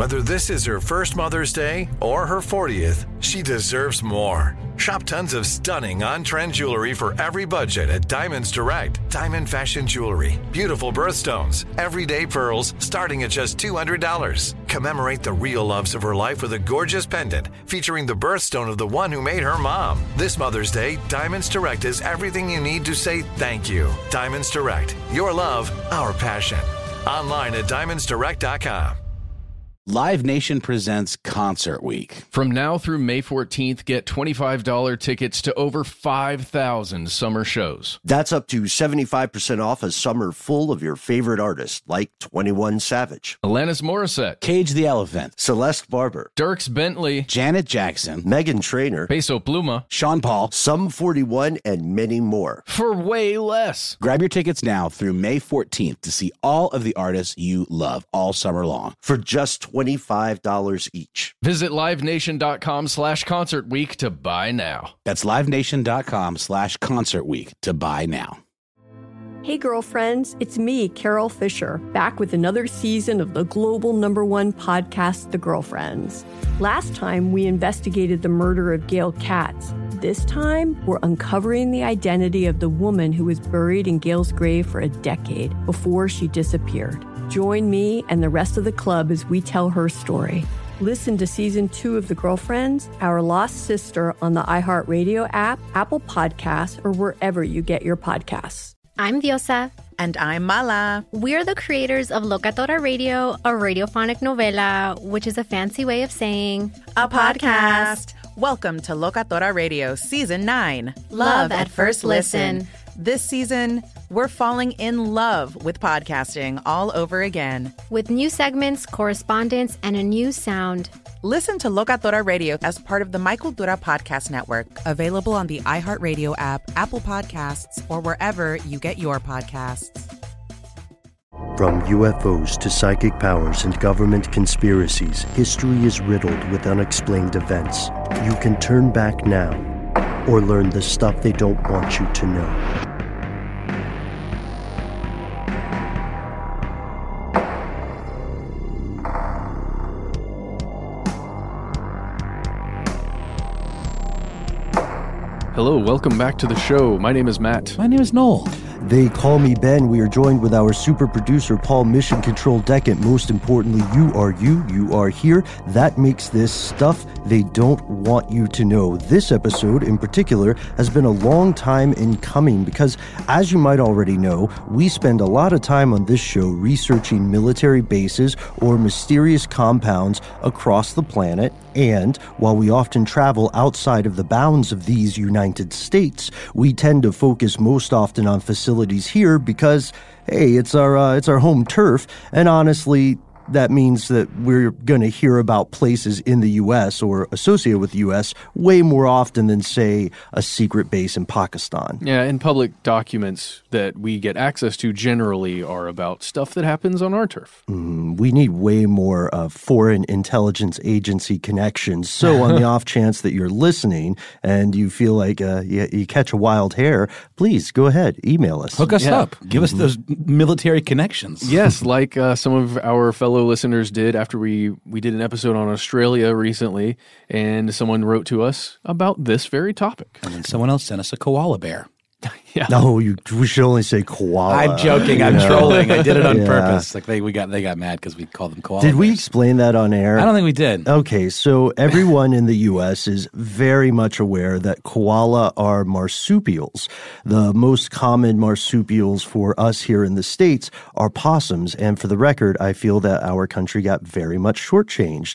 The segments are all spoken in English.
Whether this is her first Mother's Day or her 40th, she deserves more. Shop tons of stunning on-trend jewelry for every budget at Diamonds Direct. Diamond fashion jewelry, beautiful birthstones, everyday pearls starting at just $200. Commemorate the real loves of her life with a gorgeous pendant featuring the birthstone of the one who made her mom. This Mother's Day, Diamonds Direct is everything you need to say thank you. Diamonds Direct. Your love, our passion. Online at diamondsdirect.com. Live Nation presents Concert Week. From now through May 14th, get $25 tickets to over 5,000 summer shows. That's up to 75% off a summer full of your favorite artists, like 21 Savage, Alanis Morissette, Cage the Elephant, Celeste Barber, Dierks Bentley, Janet Jackson, Meghan Trainor, Peso Pluma, Sean Paul, Sum 41, and many more. for way less. Grab your tickets now through May 14th to see all of the artists you love all summer long. For just $25 each. Visit livenation.com/Concert Week to buy now. That's livenation.com/Concert Week to buy now. Hey girlfriends, it's me, Carol Fisher, back with another season of the global #1 podcast, The Girlfriends. Last time, we investigated the murder of Gail Katz. This time, we're uncovering the identity of the woman who was buried in Gail's grave for a decade before she disappeared. Join me and the rest of the club as we tell her story. Listen to Season 2 of The Girlfriends, Our Lost Sister on the iHeartRadio app, Apple Podcasts, or wherever you get your podcasts. I'm Diosa. And I'm Mala. We're the creators of Locatora Radio, a radiophonic novela, which is a fancy way of saying A podcast. Welcome to Locatora Radio Season 9. Love at First Listen. This season, we're falling in love with podcasting all over again. with new segments, correspondence, and a new sound. Listen to Locatora Radio as part of the Michael Dura Podcast Network, available on the iHeartRadio app, Apple Podcasts, or wherever you get your podcasts. From UFOs to psychic powers and government conspiracies, history is riddled with unexplained events. You can turn back now or learn the stuff they don't want you to know. Hello, welcome back to the show. My name is Matt. My name is Noel. They call me Ben. We are joined with our super producer, Paul Mission Control Decant. Most importantly, you are here. That makes this stuff they don't want you to know. This episode in particular has been a long time in coming because, as you might already know, we spend a lot of time on this show researching military bases or mysterious compounds across the planet. And while we often travel outside of the bounds of these United States, we tend to focus most often on facilities here because, hey, it's our home turf, and honestly, that means that we're going to hear about places in the U.S. or associated with the U.S. way more often than, say, a secret base in Pakistan. Yeah, and public documents that we get access to generally are about stuff that happens on our turf. We need way more foreign intelligence agency connections. So on the off chance that you're listening and you feel like you catch a wild hair, please go ahead, email us. Hook us up. Give us those military connections. Yes, like some of our fellow listeners did after we did an episode on Australia recently, and someone wrote to us about this very topic. And then someone else sent us a koala bear. Yeah. No, we should only say koala. I'm joking. I'm trolling. I did it on purpose. Like they got mad because we called them koala Did we bears. explain that on air? I don't think we did. Okay, so everyone in the U.S. is very much aware that koala are marsupials. The most common marsupials for us here in the States are possums, and for the record, I feel that our country got very much shortchanged.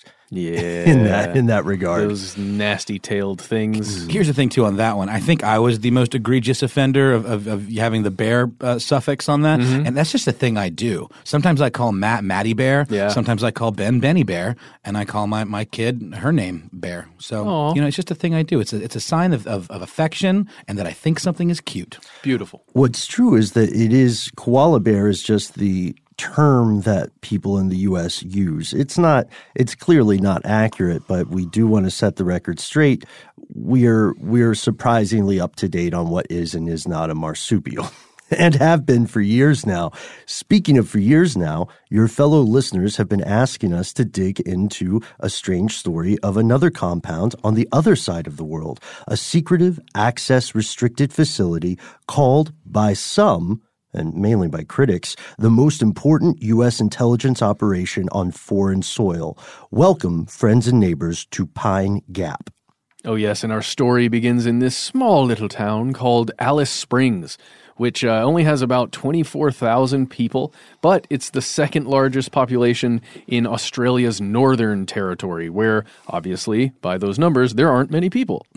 Yeah. In that regard. Those nasty-tailed things. Here's the thing, too, on that one. I think I was the most egregious offender of having the bear suffix on that. And that's just a thing I do. Sometimes I call Matt Matty Bear. Yeah. Sometimes I call Ben Benny Bear. And I call my kid her name Bear. So, it's just a thing I do. It's a sign of affection and that I think something is cute. Beautiful. What's true is that koala bear is just the term that people in the U.S. use. It's clearly not accurate, but we do want to set the record straight. We're surprisingly up to date on what is and is not a marsupial. and have been for years now. Speaking of for years now, your fellow listeners have been asking us to dig into a strange story of another compound on the other side of the world, a secretive, access-restricted facility called, by some, and mainly by critics, the most important U.S. intelligence operation on foreign soil. Welcome, friends and neighbors, to Pine Gap. Oh yes, and our story begins in this small little town called Alice Springs, which only has about 24,000 people, but it's the second largest population in Australia's Northern Territory, where, obviously, by those numbers, there aren't many people.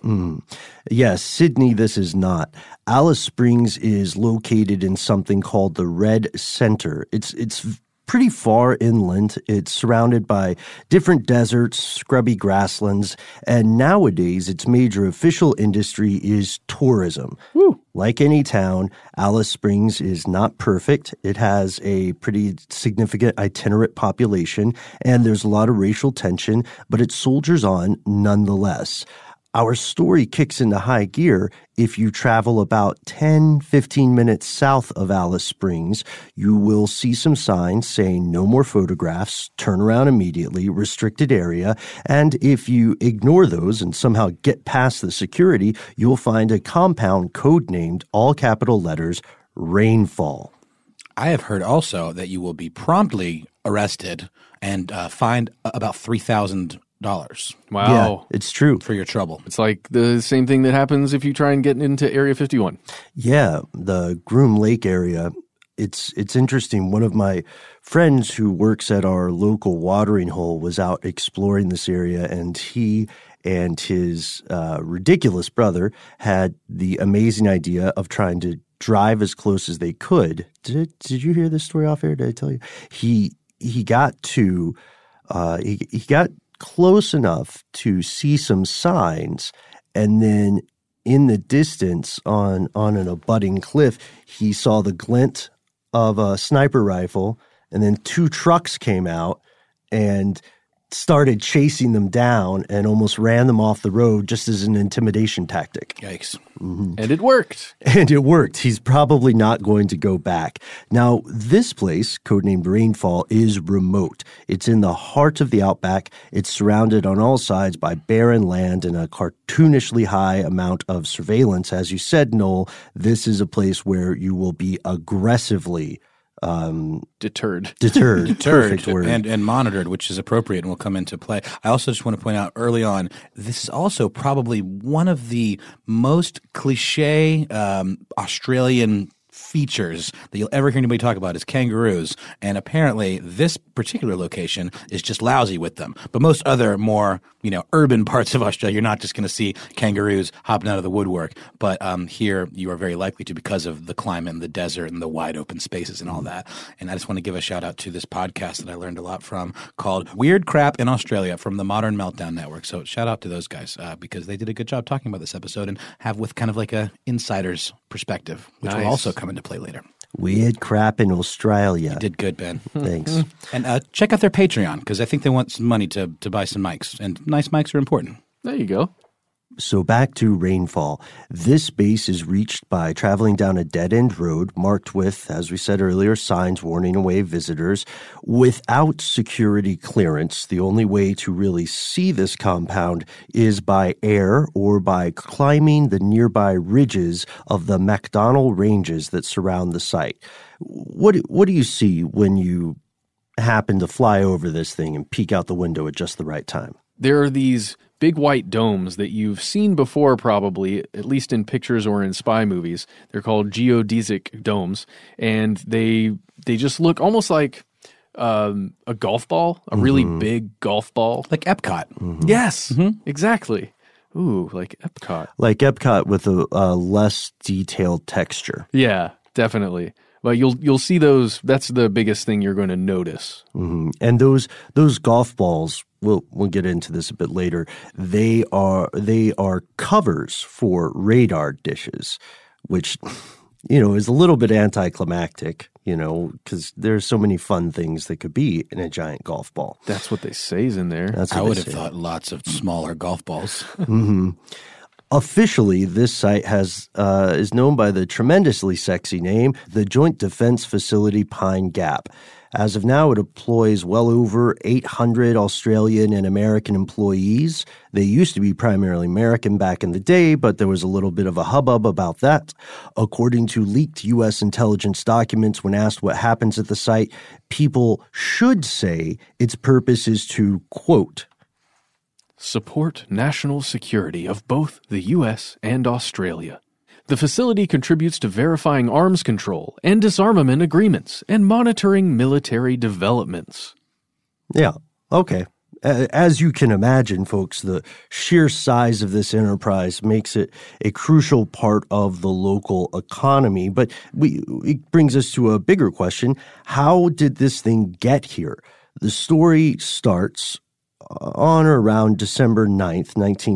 Yes, Sydney, this is not. Alice Springs is located in something called the Red Center. It's pretty far inland. It's surrounded by different deserts, scrubby grasslands, and nowadays its major official industry is tourism. Woo. Like any town, Alice Springs is not perfect. It has a pretty significant itinerant population, and there's a lot of racial tension, but it soldiers on nonetheless. Our story kicks into high gear if you travel about 10-15 minutes south of Alice Springs. You will see some signs saying no more photographs, turn around immediately, restricted area, and if you ignore those and somehow get past the security, you'll find a compound codenamed, all capital letters, Rainfall. I have heard also that you will be promptly arrested and fined about $3,000. Wow. Yeah, it's true. For your trouble. It's like the same thing that happens if you try and get into Area 51. Yeah, the Groom Lake area. It's interesting. One of my friends who works at our local watering hole was out exploring this area, and he and his ridiculous brother had the amazing idea of trying to drive as close as they could. Did you hear this story off air? Did I tell you? He got to he got close enough to see some signs, and then in the distance on an abutting cliff, he saw the glint of a sniper rifle, and then two trucks came out and started chasing them down and almost ran them off the road just as an intimidation tactic. Yikes. Mm-hmm. And it worked. And it worked. He's probably not going to go back. Now, this place, codenamed Rainfall, is remote. It's in the heart of the outback. It's surrounded on all sides by barren land and a cartoonishly high amount of surveillance. As you said, Noel, this is a place where you will be aggressively Deterred. Perfect word. And monitored, which is appropriate and will come into play. I also just want to point out early on, this is also probably one of the most cliche Australian features that you'll ever hear anybody talk about is kangaroos. And apparently this particular location is just lousy with them. But most other more, urban parts of Australia, you're not just going to see kangaroos hopping out of the woodwork. But here you are very likely to because of the climate and the desert and the wide open spaces and all that. And I just want to give a shout out to this podcast that I learned a lot from called Weird Crap in Australia from the Modern Meltdown Network. So shout out to those guys because they did a good job talking about this episode and have with kind of like a insider's perspective, which will also come into play later. Weird crap in Australia. You did good, Ben. Thanks. And check out their Patreon because I think they want some money to buy some mics. And nice mics are important. There you go. So back to Rainfall. This base is reached by traveling down a dead-end road marked with, as we said earlier, signs warning away visitors. Without security clearance, the only way to really see this compound is by air or by climbing the nearby ridges of the MacDonnell Ranges that surround the site. What do you see when you happen to fly over this thing and peek out the window at just the right time? There are these big white domes that you've seen before probably, at least in pictures or in spy movies. They're called geodesic domes, and they just look almost like a golf ball, a really big golf ball. Like Epcot. Mm-hmm. Yes, exactly. Ooh, like Epcot. Like Epcot with a less detailed texture. Yeah, definitely. But you'll see those. That's the biggest thing you're going to notice. Mm-hmm. And those golf balls, we'll get into this a bit later. They are covers for radar dishes, which is a little bit anticlimactic. Because there's so many fun things that could be in a giant golf ball. That's what they say is in there. I would have thought lots of smaller golf balls. Mm-hmm. Officially, this site is known by the tremendously sexy name, the Joint Defense Facility Pine Gap. As of now, it employs well over 800 Australian and American employees. They used to be primarily American back in the day, but there was a little bit of a hubbub about that. According to leaked U.S. intelligence documents, when asked what happens at the site, people should say its purpose is to, quote, support national security of both the U.S. and Australia. The facility contributes to verifying arms control and disarmament agreements and monitoring military developments. Yeah, okay. As you can imagine, folks, the sheer size of this enterprise makes it a crucial part of the local economy. But it brings us to a bigger question. How did this thing get here? The story starts on or around December 9th,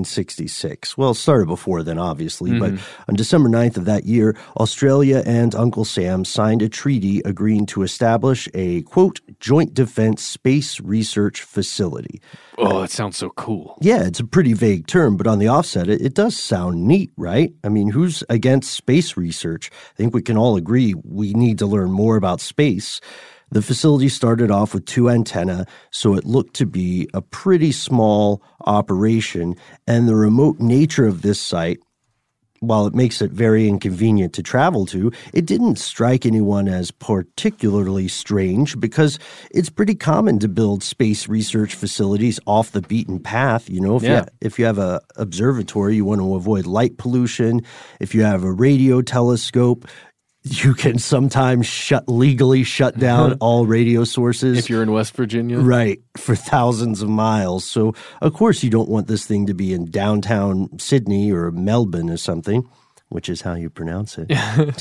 1966. Well, it started before then, obviously, but on December 9th of that year, Australia and Uncle Sam signed a treaty agreeing to establish a, quote, joint defense space research facility. Oh, it sounds so cool. Yeah, it's a pretty vague term, but on the offset, it does sound neat, right? I mean, who's against space research? I think we can all agree we need to learn more about space. The facility started off with 2 antennae, so it looked to be a pretty small operation, and the remote nature of this site, while it makes it very inconvenient to travel to, it didn't strike anyone as particularly strange because it's pretty common to build space research facilities off the beaten path. You know, if you have an observatory, you want to avoid light pollution. If you have a radio telescope, you can sometimes legally shut down all radio sources. If you're in West Virginia. Right, for thousands of miles. So, of course, you don't want this thing to be in downtown Sydney or Melbourne or something, which is how you pronounce it.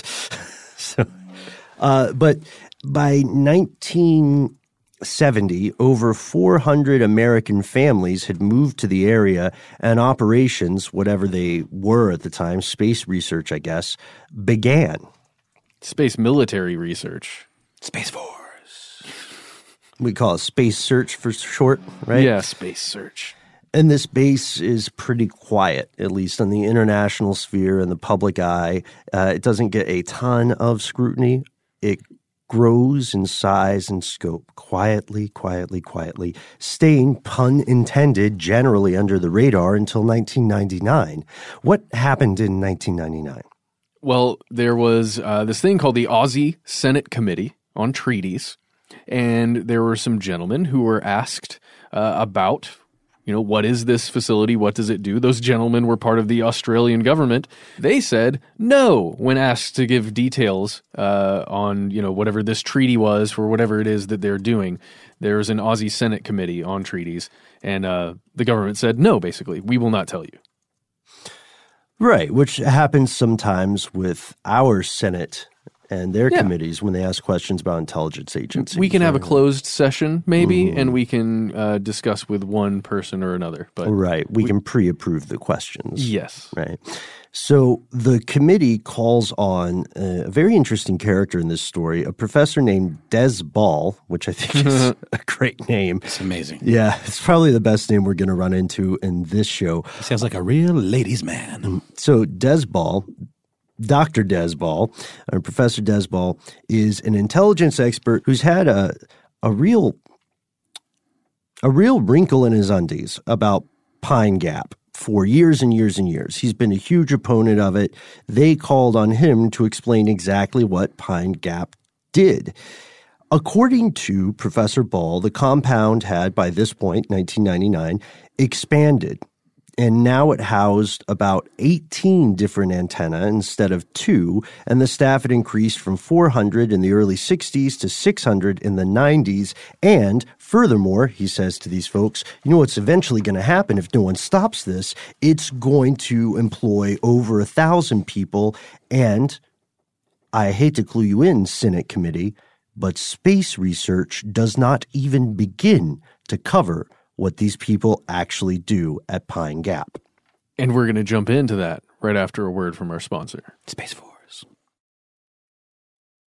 But by 1970, over 400 American families had moved to the area, and operations, whatever they were at the time, space research, I guess, began. Space military research. Space Force. We call it Space Search for short, right? Yeah, Space Search. And this base is pretty quiet, at least on the international sphere and the public eye. It doesn't get a ton of scrutiny. It grows in size and scope quietly, staying, pun intended, generally under the radar until 1999. What happened in 1999? Well, there was this thing called the Aussie Senate Committee on Treaties, and there were some gentlemen who were asked about, what is this facility? What does it do? Those gentlemen were part of the Australian government. They said no when asked to give details on, whatever this treaty was for whatever it is that they're doing. There was an Aussie Senate Committee on Treaties, and the government said no, basically. We will not tell you. Right, which happens sometimes with our Senate and their committees when they ask questions about intelligence agencies. We can have a closed session, maybe, and we can discuss with one person or another. But right, we can pre-approve the questions. Yes. Right. So the committee calls on a very interesting character in this story, a professor named Des Ball, which I think is a great name. It's amazing. Yeah, it's probably the best name we're going to run into in this show. He sounds like a real ladies' man. So Des Ball, Dr. Des Ball, or Professor Des Ball, is an intelligence expert who's had a real wrinkle in his undies about Pine Gap for years and years and years. He's been a huge opponent of it. They called on him to explain exactly what Pine Gap did. According to Professor Ball, the compound had, by this point, 1999, expanded. And now it housed about 18 different antennae instead of 2, and the staff had increased from 400 in the early 60s to 600 in the 90s. And furthermore, he says to these folks, what's eventually going to happen if no one stops this? It's going to employ over 1,000 people. And I hate to clue you in, Senate Committee, but space research does not even begin to cover what these people actually do at Pine Gap. And we're going to jump into that right after a word from our sponsor. Space Force.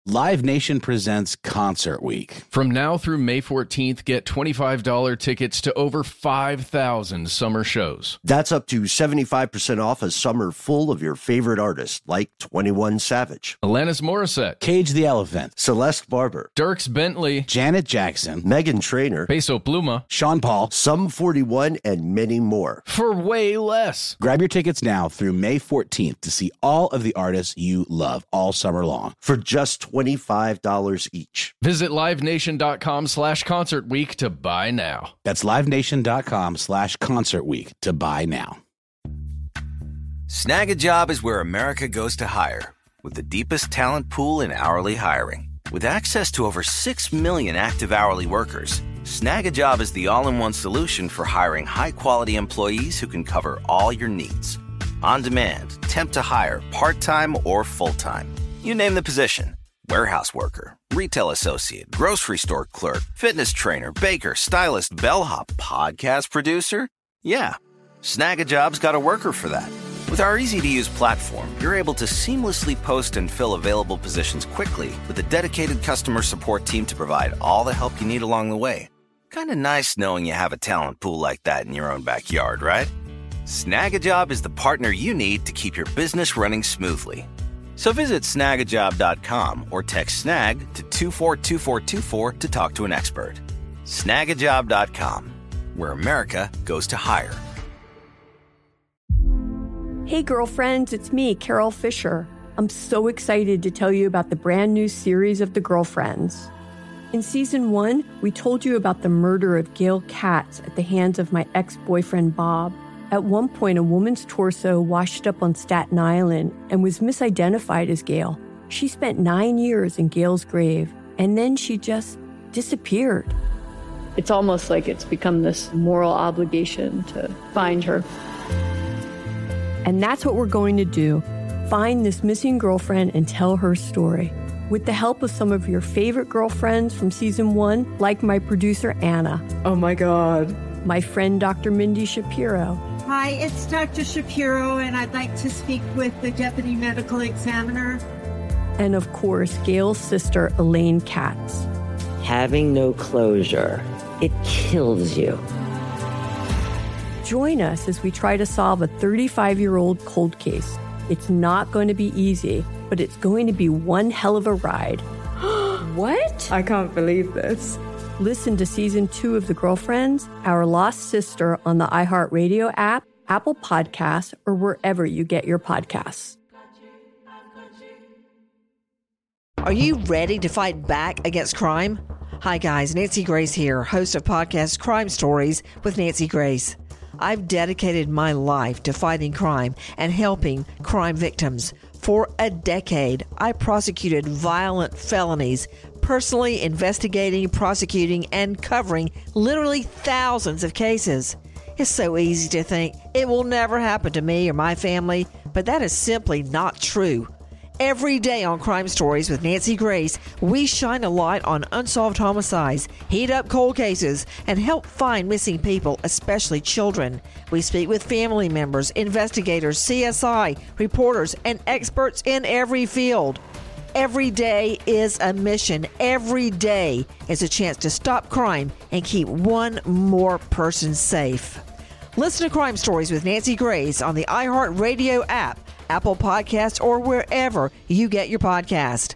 Live Nation presents Concert Week. From now through May 14th, get $25 tickets to over 5,000 summer shows. That's up to 75% off a summer full of your favorite artists, like 21 Savage, Alanis Morissette, Cage the Elephant, Celeste Barber, Dierks Bentley, Janet Jackson, Meghan Trainor, Peso Pluma, Sean Paul, Sum 41, and many more. for way less. Grab your tickets now through May 14th to see all of the artists you love all summer long. For just $25 each. Visit livenation.com/Concert Week to buy now. That's livenation.com/Concert Week to buy now. Snag a Job is where America goes to hire, with the deepest talent pool in hourly hiring. With access to over 6 million active hourly workers, Snag a Job is the all-in-one solution for hiring high-quality employees who can cover all your needs. On demand, temp to hire, part-time or full-time. You name the position. Warehouse worker, retail associate, grocery store clerk, fitness trainer, baker, stylist, bellhop, podcast producer. Yeah, Snag a Job's got a worker for that. With our easy-to-use platform, you're able to seamlessly post and fill available positions quickly with a dedicated customer support team to provide all the help you need along the way. Kind of nice knowing you have a talent pool like that in your own backyard, right? Snag a Job is the partner you need to keep your business running smoothly. So visit snagajob.com or text SNAG to 242424 to talk to an expert. Snagajob.com, where America goes to hire. Hey, girlfriends, it's me, Carol Fisher. I'm so excited to tell you about the brand new series of The Girlfriends. In Season 1, we told you about the murder of Gail Katz at the hands of my ex-boyfriend, Bob. At one point, a woman's torso washed up on Staten Island and was misidentified as Gail. She spent 9 years in Gail's grave, and then she just disappeared. It's almost like it's become this moral obligation to find her. And that's what we're going to do. Find this missing girlfriend and tell her story. With the help of some of your favorite girlfriends from Season 1, like my producer, Anna. Oh my God. My friend, Dr. Mindy Shapiro. Hi, it's Dr. Shapiro, and I'd like to speak with the Deputy Medical Examiner. And of course, Gail's sister, Elaine Katz. Having no closure, it kills you. Join us as we try to solve a 35-year-old cold case. It's not going to be easy, but it's going to be one hell of a ride. What? I can't believe this. Listen to Season 2 of The Girlfriends, Our Lost Sister on the iHeartRadio app, Apple Podcasts, or wherever you get your podcasts. Are you ready to fight back against crime? Hi guys, Nancy Grace here, host of podcast Crime Stories with Nancy Grace. I've dedicated my life to fighting crime and helping crime victims. For a decade, I prosecuted violent felonies, personally investigating, prosecuting, and covering literally thousands of cases. It's so easy to think it will never happen to me or my family, but that is simply not true. Every day on Crime Stories with Nancy Grace, we shine a light on unsolved homicides, heat up cold cases, and help find missing people, especially children. We speak with family members, investigators, CSI, reporters, and experts in every field. Every day is a mission. Every day is a chance to stop crime and keep one more person safe. Listen to Crime Stories with Nancy Grace on the iHeartRadio app, Apple Podcasts, or wherever you get your podcast.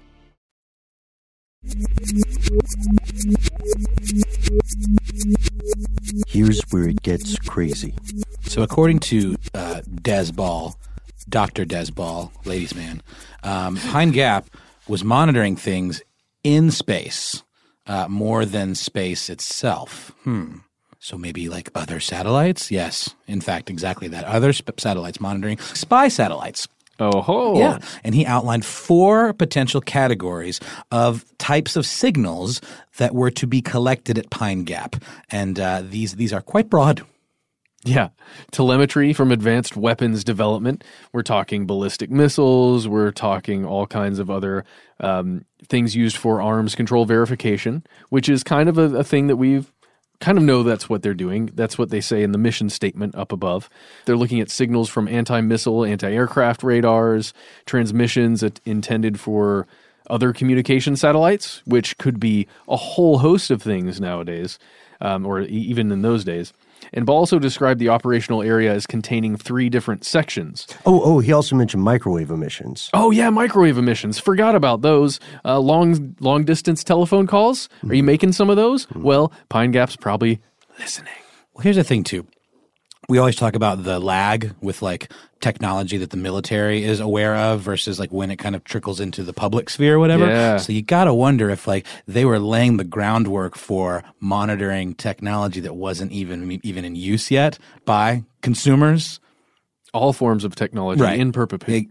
Here's where it gets crazy. So according to Des Ball, Dr. Des Ball, ladies' man, Pine Gap was monitoring things in space more than space itself. So maybe like other satellites? Yes, in fact, exactly that. Other satellites monitoring spy satellites. Oh, yeah. And he outlined 4 potential categories of types of signals that were to be collected at Pine Gap. And these are quite broad. Yeah. Telemetry from advanced weapons development. We're talking ballistic missiles. We're talking all kinds of other things used for arms control verification, which is kind of a thing that we've kind of know that's what they're doing. That's what they say in the mission statement up above. They're looking at signals from anti-missile, anti-aircraft radars, transmissions intended for other communication satellites, which could be a whole host of things nowadays, or even in those days. And Ball also described the operational area as containing 3 different sections. Oh, he also mentioned microwave emissions. Oh, yeah, microwave emissions. Forgot about those. Long-distance telephone calls? Are you making some of those? Well, Pine Gap's probably listening. Well, here's the thing, too. We always talk about the lag with like technology that the military is aware of versus like when it kind of trickles into the public sphere or whatever. Yeah. So you got to wonder if like they were laying the groundwork for monitoring technology that wasn't even in use yet by consumers. All forms of technology in perpetuity.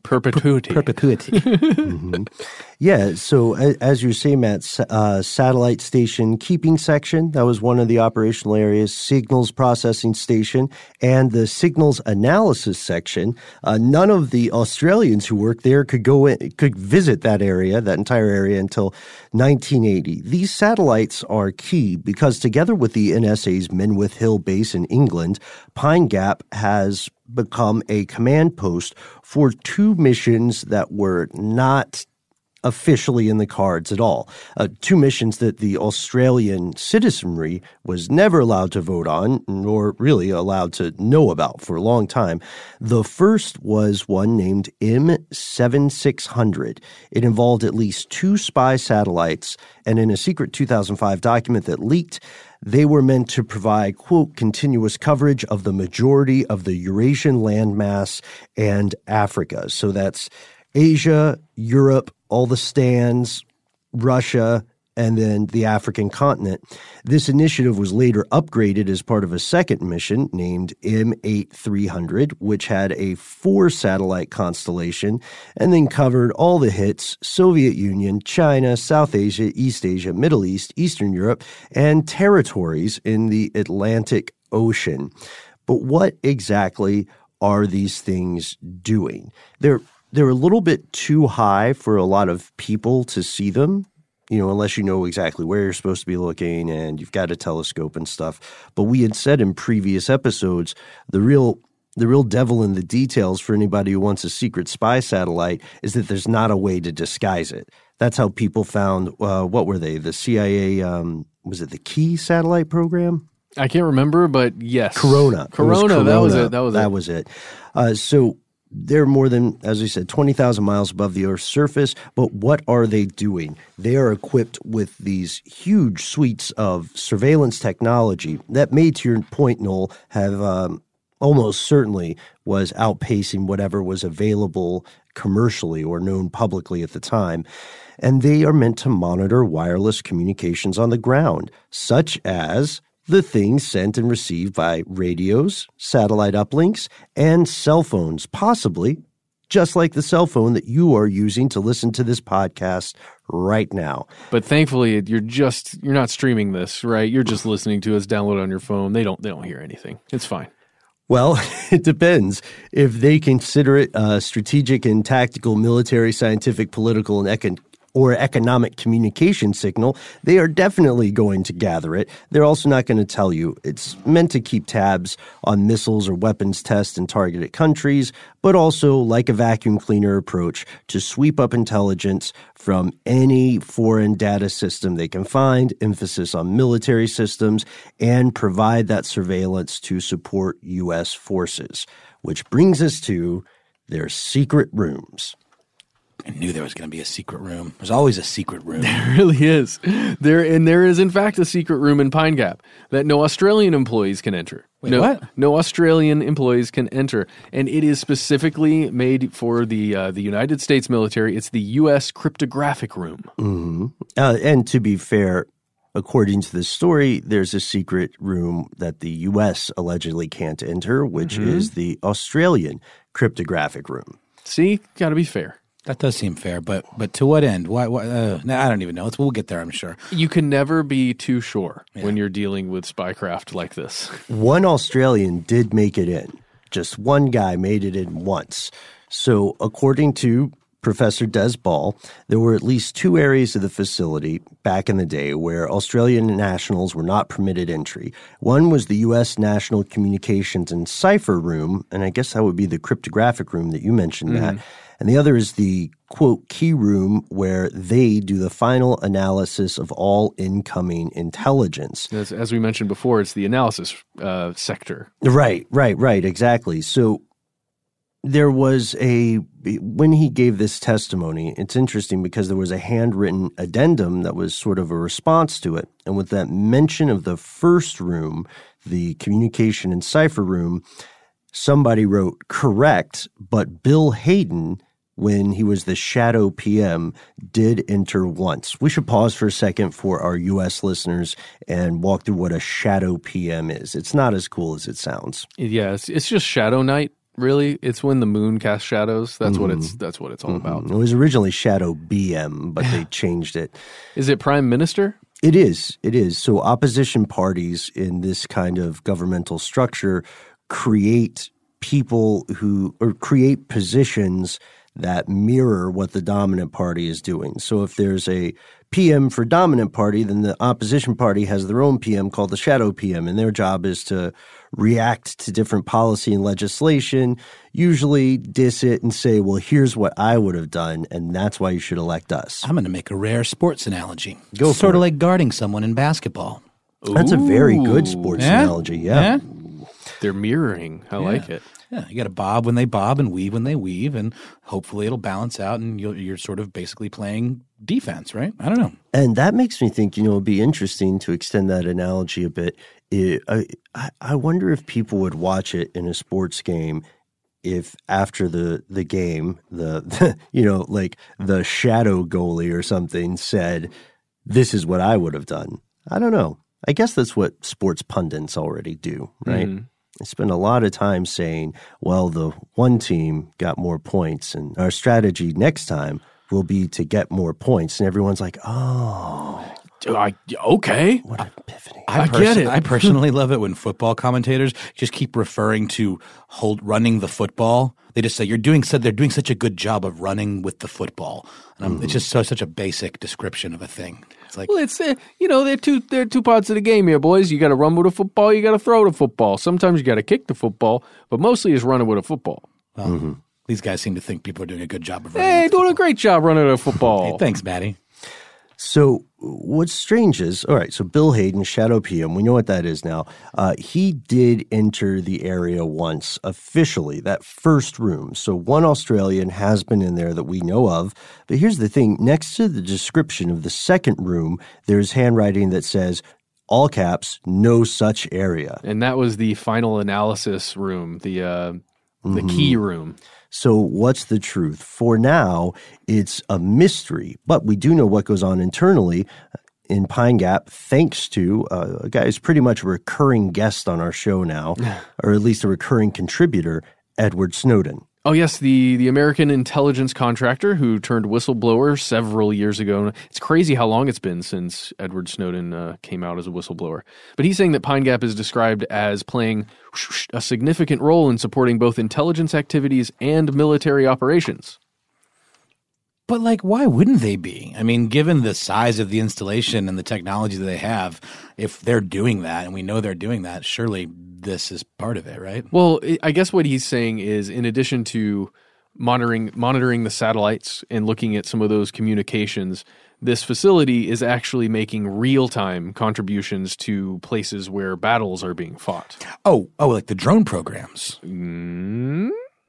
Mm-hmm. Yeah, so as you say, Matt, satellite station keeping section, that was one of the operational areas, signals processing station, and the signals analysis section. None of the Australians who worked there could visit that entire area until 1980. These satellites are key because together with the NSA's Menwith Hill base in England, Pine Gap has become a command post for 2 missions that were not officially in the cards at all. 2 missions that the Australian citizenry was never allowed to vote on, nor really allowed to know about for a long time. The first was one named M7600. It involved at least 2 spy satellites, and in a secret 2005 document that leaked, they were meant to provide, quote, continuous coverage of the majority of the Eurasian landmass and Africa. So that's Asia, Europe, all the stands, Russia, and then the African continent. This initiative was later upgraded as part of a second mission named M8300, which had a 4-satellite constellation and then covered all the hits: Soviet Union, China, South Asia, East Asia, Middle East, Eastern Europe, and territories in the Atlantic Ocean. But what exactly are these things doing? They're a little bit too high for a lot of people to see them, unless you know exactly where you're supposed to be looking and you've got a telescope and stuff. But we had said in previous episodes, the real devil in the details for anybody who wants a secret spy satellite is that there's not a way to disguise it. That's how people found, what were they? The CIA, was it the Key satellite program? I can't remember, but yes. Corona. Corona, that was it. That was it. So they're more than, as we said, 20,000 miles above the Earth's surface. But what are they doing? They are equipped with these huge suites of surveillance technology that may, to your point, Noel, have almost certainly was outpacing whatever was available commercially or known publicly at the time. And they are meant to monitor wireless communications on the ground, such as the things sent and received by radios, satellite uplinks, and cell phones, possibly just like the cell phone that you are using to listen to this podcast right now. But thankfully, you're not streaming this, right? You're just listening to us download on your phone. They don't hear anything. It's fine. Well, it depends. If they consider it a strategic and tactical military, scientific, political, and economic communication signal, they are definitely going to gather it. They're also not going to tell you. It's meant to keep tabs on missiles or weapons tests in targeted countries, but also, like a vacuum cleaner approach, to sweep up intelligence from any foreign data system they can find, emphasis on military systems, and provide that surveillance to support U.S. forces. Which brings us to their secret rooms. I knew there was going to be a secret room. There's always a secret room. There really is. There is, in fact, a secret room in Pine Gap that no Australian employees can enter. Wait, what? No Australian employees can enter. And it is specifically made for the United States military. It's the U.S. cryptographic room. Mm-hmm. And to be fair, according to this story, there's a secret room that the U.S. allegedly can't enter, which is the Australian cryptographic room. See? Got to be fair. That does seem fair, but to what end? Why I don't even know. We'll get there, I'm sure. You can never be too sure when you're dealing with spycraft like this. One Australian did make it in. Just one guy made it in once. So according to Professor Des Ball, there were at least 2 areas of the facility back in the day where Australian nationals were not permitted entry. One was the U.S. National Communications and Cipher Room, and I guess that would be the cryptographic room that you mentioned, Matt. And the other is the, quote, key room where they do the final analysis of all incoming intelligence. As we mentioned before, it's the analysis sector. Right, exactly. So there was when he gave this testimony, it's interesting because there was a handwritten addendum that was sort of a response to it. And with that mention of the first room, the communication and cipher room, somebody wrote, correct, but Bill Hayden, when he was the shadow PM, did enter once. We should pause for a second for our U.S. listeners and walk through what a shadow PM is. It's not as cool as it sounds. Yeah, it's just shadow night. Really, it's when the moon casts shadows. That's what it's all about. It was originally Shadow BM, but they changed it. Is it Prime Minister? It is. So opposition parties in this kind of governmental structure create create positions that mirror what the dominant party is doing. So if there's a PM for dominant party, then the opposition party has their own PM called the shadow PM, and their job is to react to different policy and legislation, usually diss it and say, well, here's what I would have done, and that's why you should elect us. I'm going to make a rare sports analogy. Go for it. Sort of like guarding someone in basketball. That's a very good sports analogy, yeah. They're mirroring. I like it. Yeah, you got to bob when they bob and weave when they weave, and hopefully it'll balance out, and you're sort of basically playing defense, right? I don't know. And that makes me think, it'd be interesting to extend that analogy a bit. I wonder if people would watch it in a sports game if after the game, like the shadow goalie or something said, this is what I would have done. I don't know. I guess that's what sports pundits already do, right? Mm-hmm. I spend a lot of time saying, well, the one team got more points, and our strategy next time will be to get more points. And everyone's like, oh. Okay. What an epiphany. I get it. I personally love it when football commentators just keep referring to running the football. They just say, they're doing such a good job of running with the football. And it's just such a basic description of a thing. It's like, well, it's there are two parts of the game here, boys. You got to run with a football, you got to throw the football. Sometimes you got to kick the football, but mostly it's running with a football. Well, these guys seem to think people are doing a good job of running. Hey, doing a great job running a football. Hey, thanks, Maddie. So what's strange is, all right, so Bill Hayden, Shadow PM, we know what that is now. He did enter the area once officially, that first room. So one Australian has been in there that we know of. But here's the thing. Next to the description of the second room, there's handwriting that says, all caps, no such area. And that was the final analysis room, the key room. So what's the truth? For now, it's a mystery, but we do know what goes on internally in Pine Gap thanks to a guy who's pretty much a recurring guest on our show now, or at least a recurring contributor, Edward Snowden. Oh, yes, the American intelligence contractor who turned whistleblower several years ago. It's crazy how long it's been since Edward Snowden came out as a whistleblower. But he's saying that Pine Gap is described as playing a significant role in supporting both intelligence activities and military operations. But, why wouldn't they be? I mean, given the size of the installation and the technology that they have, if they're doing that, and we know they're doing that, surely this is part of it, right? Well, I guess what he's saying is, in addition to monitoring the satellites and looking at some of those communications, this facility is actually making real-time contributions to places where battles are being fought. Oh, like the drone programs. And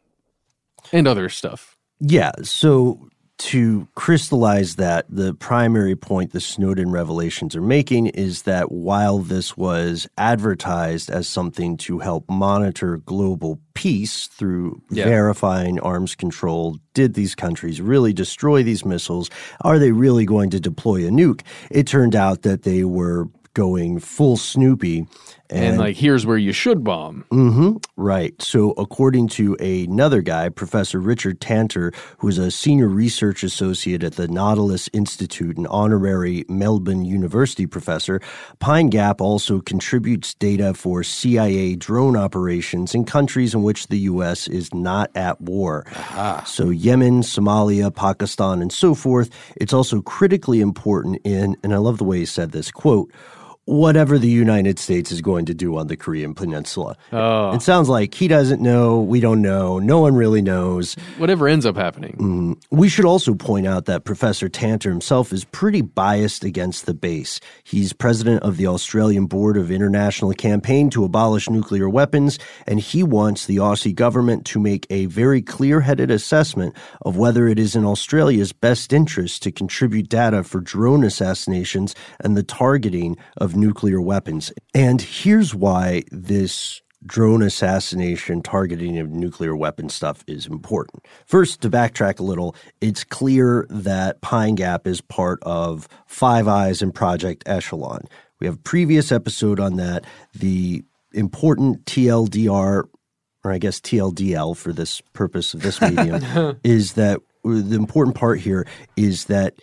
other stuff. Yeah, so to crystallize that, the primary point the Snowden revelations are making is that while this was advertised as something to help monitor global peace through verifying arms control, did these countries really destroy these missiles? Are they really going to deploy a nuke? It turned out that they were going full Snoopy. And like, here's where you should bomb. Mm-hmm. Right. So according to another guy, Professor Richard Tanter, who is a senior research associate at the Nautilus Institute and honorary Melbourne University professor, Pine Gap also contributes data for CIA drone operations in countries in which the U.S. is not at war. So Yemen, Somalia, Pakistan, and so forth. It's also critically important in, and I love the way he said this, quote, whatever the United States is going to do on the Korean Peninsula. It sounds like he doesn't know, we don't know, no one really knows. Whatever ends up happening. We should also point out that Professor Tanter himself is pretty biased against the base. He's president of the Australian Board of International Campaign to Abolish Nuclear Weapons, and he wants the Aussie government to make a very clear-headed assessment of whether it is in Australia's best interest to contribute data for drone assassinations and the targeting of nuclear weapons. And here's why this drone assassination targeting of nuclear weapon stuff is important. First, to backtrack a little, it's clear that Pine Gap is part of Five Eyes and Project Echelon. We have a previous episode on that. The important TLDR, or I guess TLDL for this purpose of this medium, is that the important part here is that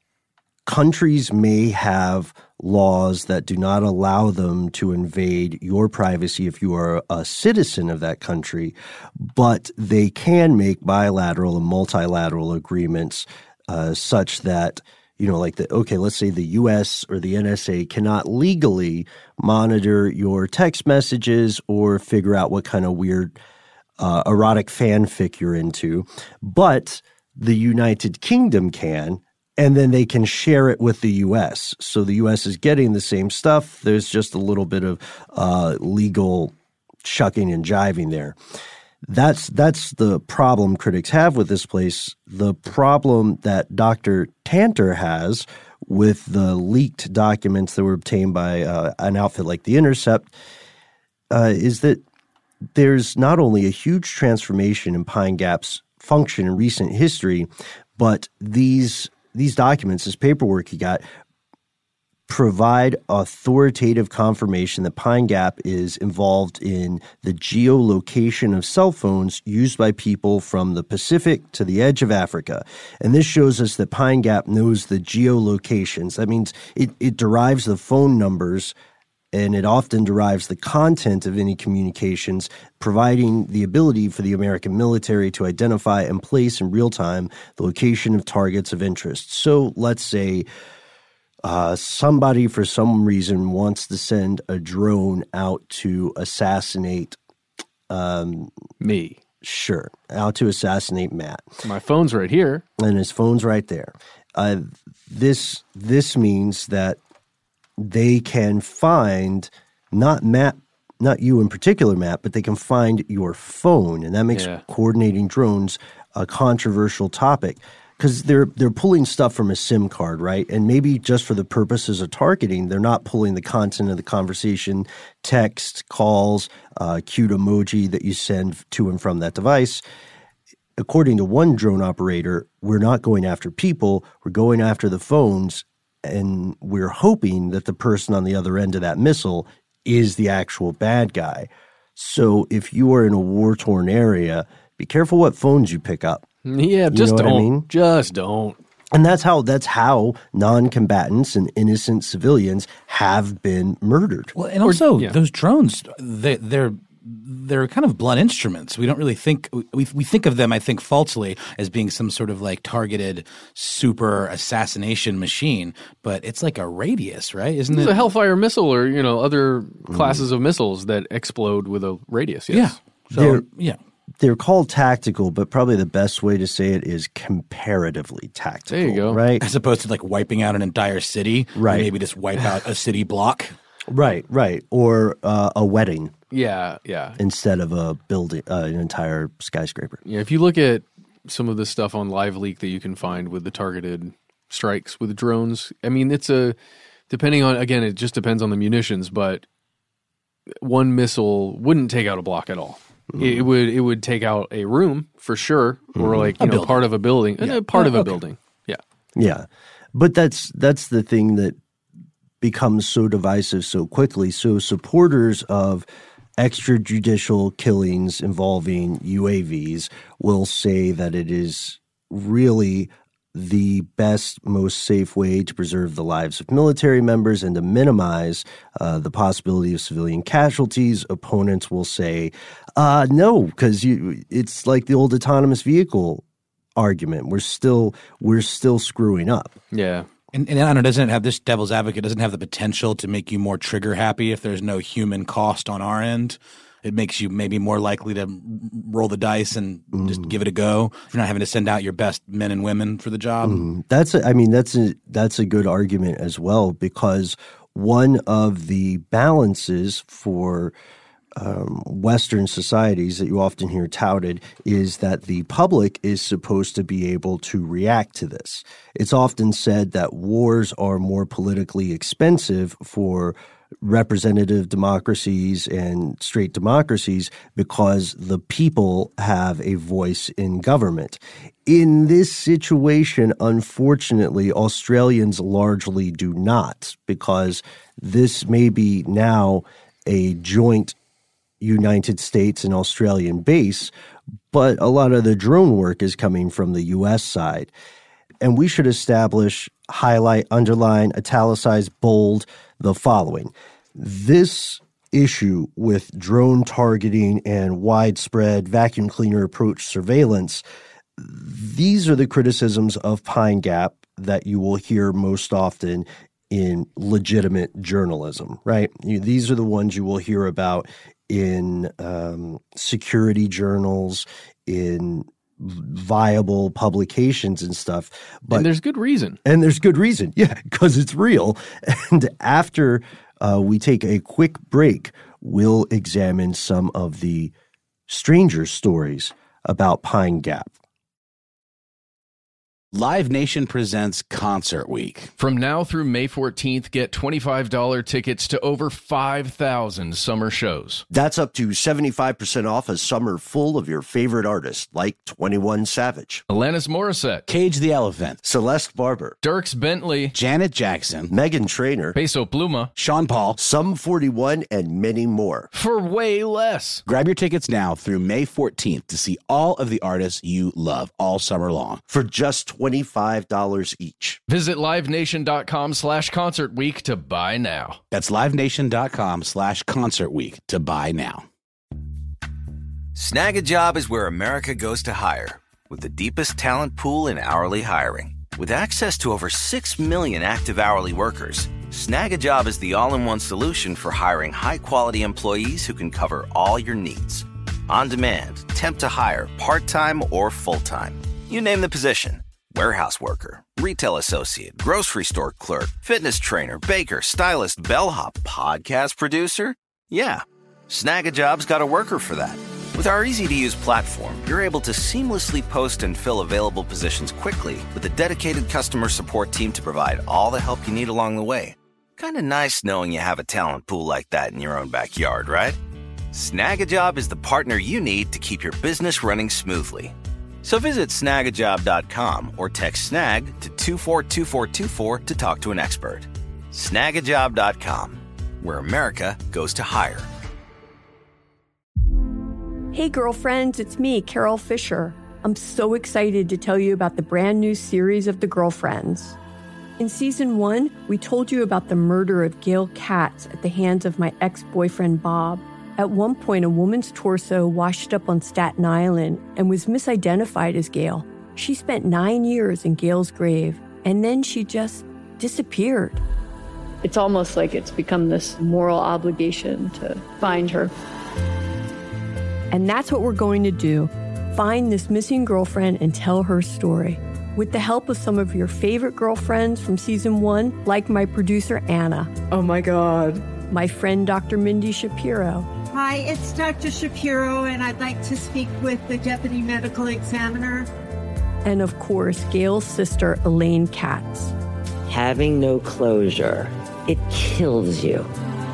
countries may have laws that do not allow them to invade your privacy if you are a citizen of that country, but they can make bilateral and multilateral agreements such that, you know, like let's say the U.S. or the NSA cannot legally monitor your text messages or figure out what kind of weird erotic fanfic you're into, but the United Kingdom can. And then they can share it with the U.S. So the U.S. is getting the same stuff. There's just a little bit of legal shucking and jiving there. That's the problem critics have with this place. The problem that Dr. Tanter has with the leaked documents that were obtained by an outfit like The Intercept is that there's not only a huge transformation in Pine Gap's function in recent history, but these documents, this paperwork he got, provide authoritative confirmation that Pine Gap is involved in the geolocation of cell phones used by people from the Pacific to the edge of Africa. And this shows us that Pine Gap knows the geolocations. That means it derives the phone numbers, and it often derives the content of any communications, providing the ability for the American military to identify and place in real time the location of targets of interest. So let's say somebody for some reason wants to send a drone out to assassinate me. Sure, out to assassinate Matt. My phone's right here. And his phone's right there. This means that they can find not you in particular, Matt, but they can find your phone. And that makes coordinating drones a controversial topic because they're pulling stuff from a SIM card, right? And maybe just for the purposes of targeting, they're not pulling the content of the conversation, text, calls, cute emoji that you send to and from that device. According to one drone operator, we're not going after people, we're going after the phones. And we're hoping that the person on the other end of that missile is the actual bad guy. So if you are in a war-torn area, be careful what phones you pick up. Yeah, just don't. I mean? Just don't. And that's how non-combatants and innocent civilians have been murdered. Well, and also those drones, they're kind of blunt instruments. We don't really think we think of them, I think, falsely as being some sort of like targeted super assassination machine, but it's like a radius, right? Isn't it? It's a Hellfire missile or, other classes of missiles that explode with a radius. Yes. Yeah. So, they're called tactical, but probably the best way to say it is comparatively tactical. There you go. Right? As opposed to like wiping out an entire city. Right. Maybe just wipe out a city block. Right. Or a wedding. Yeah. Instead of a building, an entire skyscraper. Yeah, if you look at some of the stuff on LiveLeak that you can find with the targeted strikes with drones, I mean, it just depends on the munitions, but one missile wouldn't take out a block at all. Mm-hmm. It would take out a room for sure, or like part of a building, part of a building. Yeah. But that's the thing that becomes so divisive so quickly. So supporters of extrajudicial killings involving UAVs will say that it is really the best, most safe way to preserve the lives of military members and to minimize the possibility of civilian casualties. Opponents will say, no, because it's like the old autonomous vehicle argument. We're still screwing up. Yeah. And I don't know, doesn't it have this devil's advocate, doesn't have the potential to make you more trigger happy if there's no human cost on our end? It makes you maybe more likely to roll the dice and just give it a go. If you're not having to send out your best men and women for the job. That's a good argument as well, because one of the balances for Western societies that you often hear touted is that the public is supposed to be able to react to this. It's often said that wars are more politically expensive for representative democracies and straight democracies because the people have a voice in government. In this situation, unfortunately, Australians largely do not, because this may be now a joint United States and Australian base, but a lot of the drone work is coming from the U.S. side. And we should establish, highlight, underline, italicize, bold the following. This issue with drone targeting and widespread vacuum cleaner approach surveillance, these are the criticisms of Pine Gap that you will hear most often in legitimate journalism, right? These are the ones you will hear about in security journals, in viable publications and stuff. And there's good reason. Yeah, because it's real. And after we take a quick break, we'll examine some of the stranger stories about Pine Gap. Live Nation presents Concert Week. From now through May 14th, get $25 tickets to over 5,000 summer shows. That's up to 75% off a summer full of your favorite artists, like 21 Savage, Alanis Morissette, Cage the Elephant, Celeste Barber, Dierks Bentley, Janet Jackson, Meghan Trainor, Peso Pluma, Sean Paul, Sum 41, and many more. For way less. Grab your tickets now through May 14th to see all of the artists you love all summer long. For just $25 each. Visit livenation.com/Concert Week to buy now. That's livenation.com/Concert Week to buy now. Snag a Job is where America goes to hire, with the deepest talent pool in hourly hiring. With access to over 6 million active hourly workers, Snag a Job is the all-in-one solution for hiring high-quality employees who can cover all your needs. On demand, temp to hire, part-time or full-time. You name the position. Warehouse worker, retail associate, grocery store clerk, fitness trainer, baker, stylist, bellhop, podcast producer. Yeah, Snag a Job's got a worker for that. With our easy-to-use platform, you're able to seamlessly post and fill available positions quickly with a dedicated customer support team to provide all the help you need along the way. Kind of nice knowing you have a talent pool like that in your own backyard, right? Snag a Job is the partner you need to keep your business running smoothly. So visit snagajob.com or text snag to 242424 to talk to an expert. Snagajob.com, where America goes to hire. Hey girlfriends, it's me, Carol Fisher. I'm so excited to tell you about the brand new series of The Girlfriends. In season 1, we told you about the murder of Gail Katz at the hands of my ex-boyfriend Bob. At one point, a woman's torso washed up on Staten Island and was misidentified as Gail. She spent 9 years in Gail's grave, and then she just disappeared. It's almost like it's become this moral obligation to find her. And that's what we're going to do. Find this missing girlfriend and tell her story. With the help of some of your favorite girlfriends from season 1, like my producer, Anna. Oh my God. My friend, Dr. Mindy Shapiro. Hi, it's Dr. Shapiro, and I'd like to speak with the Deputy Medical Examiner. And of course, Gail's sister, Elaine Katz. Having no closure, it kills you.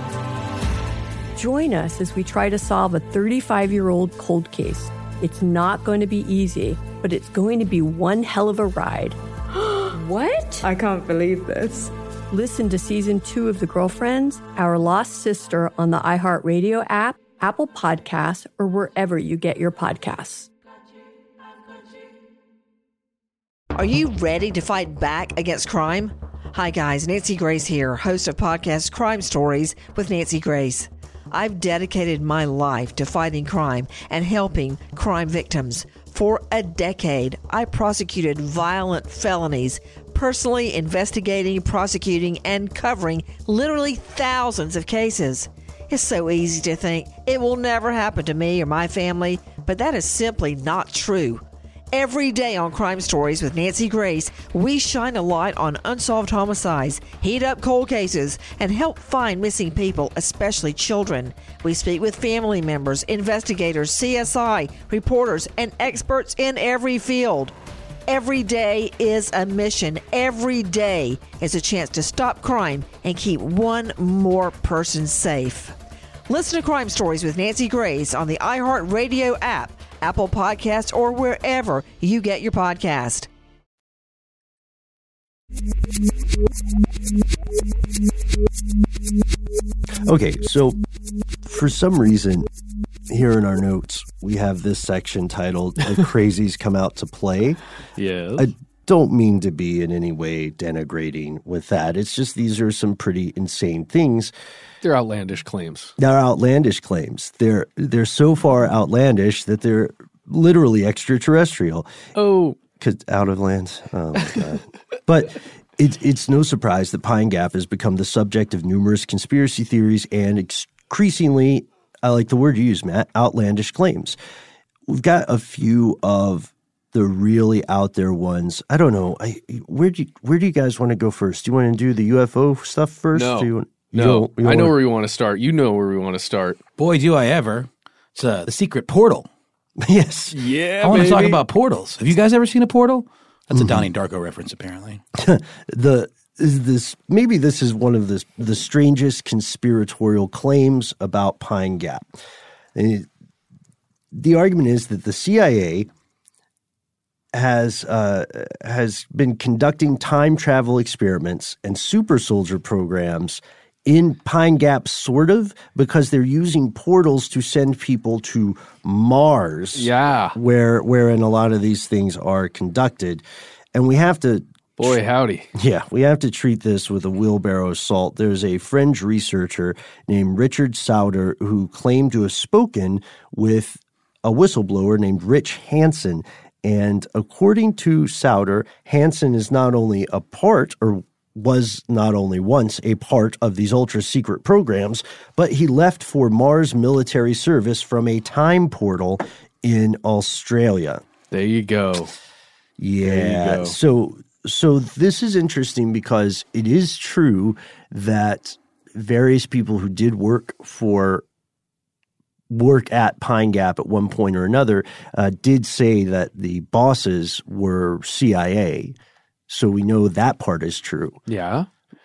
Join us as we try to solve a 35-year-old cold case. It's not going to be easy, but it's going to be one hell of a ride. What? I can't believe this. Listen to Season 2 of The Girlfriends, Our Lost Sister on the iHeartRadio app, Apple Podcasts, or wherever you get your podcasts. Are you ready to fight back against crime? Hi guys, Nancy Grace here, host of podcast Crime Stories with Nancy Grace. I've dedicated my life to fighting crime and helping crime victims. For a decade, I prosecuted violent felonies, personally investigating, prosecuting, and covering literally thousands of cases. It's so easy to think it will never happen to me or my family, but that is simply not true. Every day on Crime Stories with Nancy Grace, we shine a light on unsolved homicides, heat up cold cases, and help find missing people, especially children. We speak with family members, investigators, CSI, reporters, and experts in every field. Every day is a mission. Every day is a chance to stop crime and keep one more person safe. Listen to Crime Stories with Nancy Grace on the iHeartRadio app, Apple Podcasts, or wherever you get your podcast. Okay, so for some reason, here in our notes, we have this section titled "The Crazies Come Out to Play." Yes. I don't mean to be in any way denigrating with that. It's just these are some pretty insane things. They're outlandish claims. They're outlandish claims. They're so far outlandish that they're literally extraterrestrial. Oh. 'Cause out of lands. Oh, my God. But it's no surprise that Pine Gap has become the subject of numerous conspiracy theories and increasingly, I like the word you use, Matt, outlandish claims. We've got a few of the really out there ones. I don't know. Where do you guys want to go first? Do you want to do the UFO stuff first? No. No, I know where we want to start. You know where we want to start. Boy, do I ever. It's the secret portal. Yes. Yeah, I want to talk baby. about portals. Have you guys ever seen a portal? That's a Donnie Darko reference, apparently. Maybe this is one of the strangest conspiratorial claims about Pine Gap. And the argument is that the CIA has been conducting time travel experiments and super soldier programs in Pine Gap, sort of, because they're using portals to send people to Mars. Yeah. Wherein a lot of these things are conducted. And we have to... Boy, howdy. Yeah, we have to treat this with a wheelbarrow of salt. There's a French researcher named Richard Sauder who claimed to have spoken with a whistleblower named Rich Hansen. And according to Sauder, Hansen is not only a part, or was not only once a part of these ultra-secret programs, but he left for Mars military service from a time portal in Australia. There you go. Yeah. There you go. So this is interesting because it is true that various people who did work at Pine Gap at one point or another did say that the bosses were CIA. So we know that part is true. Yeah.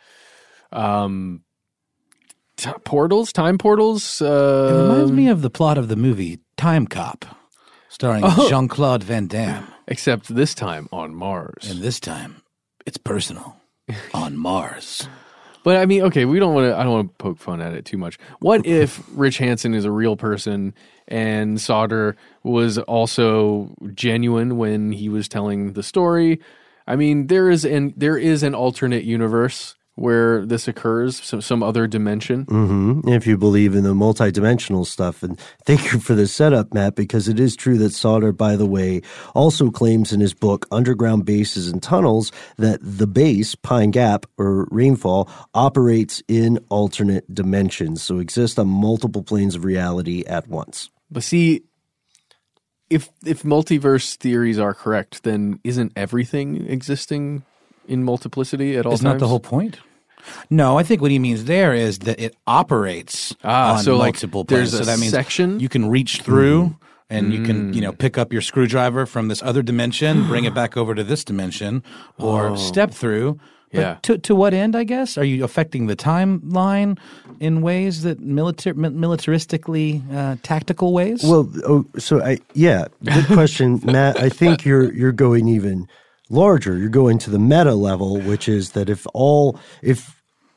Portals? Time portals? It reminds me of the plot of the movie Time Cop, starring Jean-Claude Van Damme. Except this time on Mars. And this time, it's personal. On Mars. But I mean, okay, I don't want to poke fun at it too much. What if Rich Hansen is a real person and Sauder was also genuine when he was telling the story? I mean, there is an alternate universe where this occurs, some other dimension. Mm-hmm. If you believe in the multidimensional stuff. And thank you for the setup, Matt, because it is true that Sauder, by the way, also claims in his book, Underground Bases and Tunnels, that the base, Pine Gap, or Rainfall, operates in alternate dimensions, so exists on multiple planes of reality at once. But see, if multiverse theories are correct, then isn't everything existing in multiplicity at all times? Isn't that the whole point? No, I think what he means there is that it operates on multiple planes. There's so that means section? You can reach through and you can, pick up your screwdriver from this other dimension, bring it back over to this dimension, or step through. But to what end, I guess? Are you affecting the timeline in ways that militaristically tactical ways? Well, good question, Matt. I think you're going even larger. You're going to the meta level, which is that if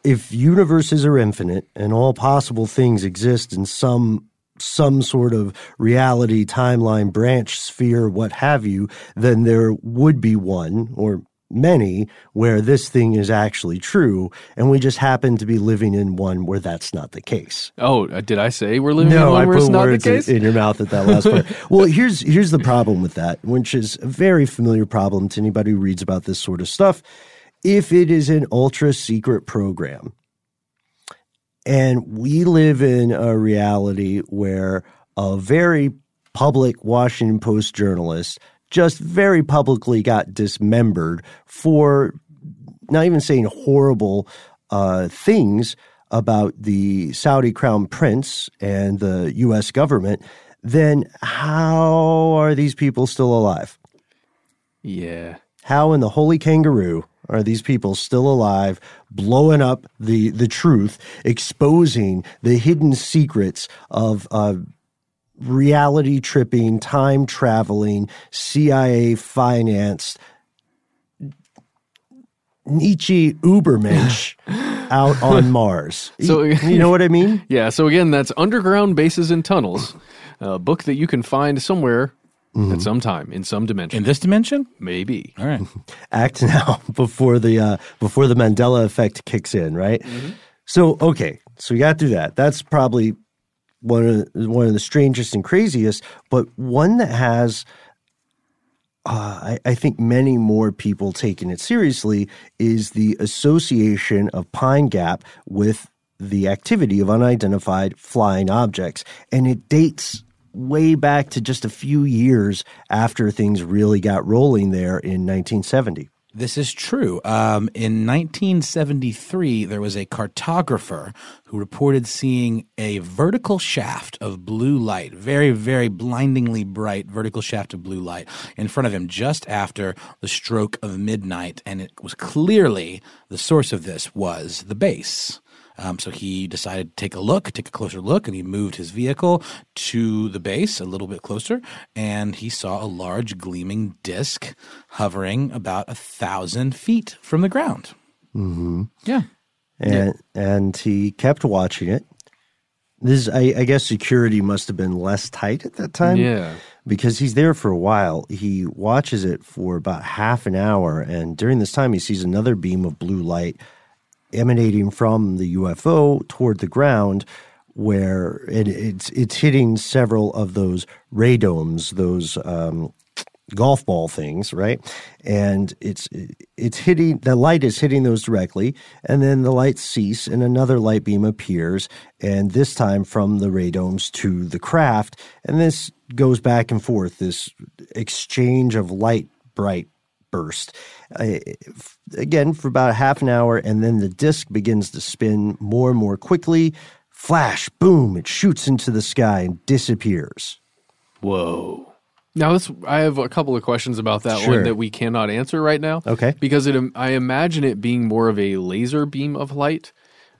if universes are infinite and all possible things exist in some sort of reality, timeline, branch, sphere, what have you, then there would be one or many where this thing is actually true, and we just happen to be living in one where that's not the case. Oh, did I say we're living in one where it's not the case? No, I put words in your mouth at that last part. Well, here's the problem with that, which is a very familiar problem to anybody who reads about this sort of stuff. If it is an ultra-secret program, and we live in a reality where a very public Washington Post journalist just very publicly got dismembered for not even saying horrible things about the Saudi crown prince and the U.S. government, then how are these people still alive? Yeah. How in the holy kangaroo are these people still alive, blowing up the truth, exposing the hidden secrets of reality tripping, time traveling, CIA financed Nietzsche Ubermensch out on Mars? So, you know what I mean? Yeah. So again, that's Underground Bases and Tunnels, a book that you can find somewhere at some time in some dimension. In this dimension? Maybe. All right. Act now before the Mandela effect kicks in, right? So, okay. So we got through that. That's probably one of the strangest and craziest, but one that has, I think, many more people taking it seriously is the association of Pine Gap with the activity of unidentified flying objects. And it dates way back to just a few years after things really got rolling there in 1970. This is true. In 1973, there was a cartographer who reported seeing a vertical shaft of blue light, very, very blindingly bright vertical shaft of blue light in front of him just after the stroke of midnight. And it was clearly the source of this was the base. So he decided to take a closer look, and he moved his vehicle to the base a little bit closer, and he saw a large gleaming disc hovering about 1,000 feet from the ground. Mm-hmm. Yeah. And he kept watching it. This, I guess security must have been less tight at that time. Yeah. Because he's there for a while. He watches it for about half an hour, and during this time he sees another beam of blue light emanating from the UFO toward the ground, where it's hitting several of those radomes, those golf ball things, right? And it's hitting, the light is hitting those directly, and then the lights cease and another light beam appears, and this time from the radomes to the craft, and this goes back and forth, this exchange of light bright burst. Again, for about half an hour, and then the disc begins to spin more and more quickly. Flash, boom, it shoots into the sky and disappears. Whoa. Now, I have a couple of questions about that one that we cannot answer right now. Okay. Because I imagine it being more of a laser beam of light.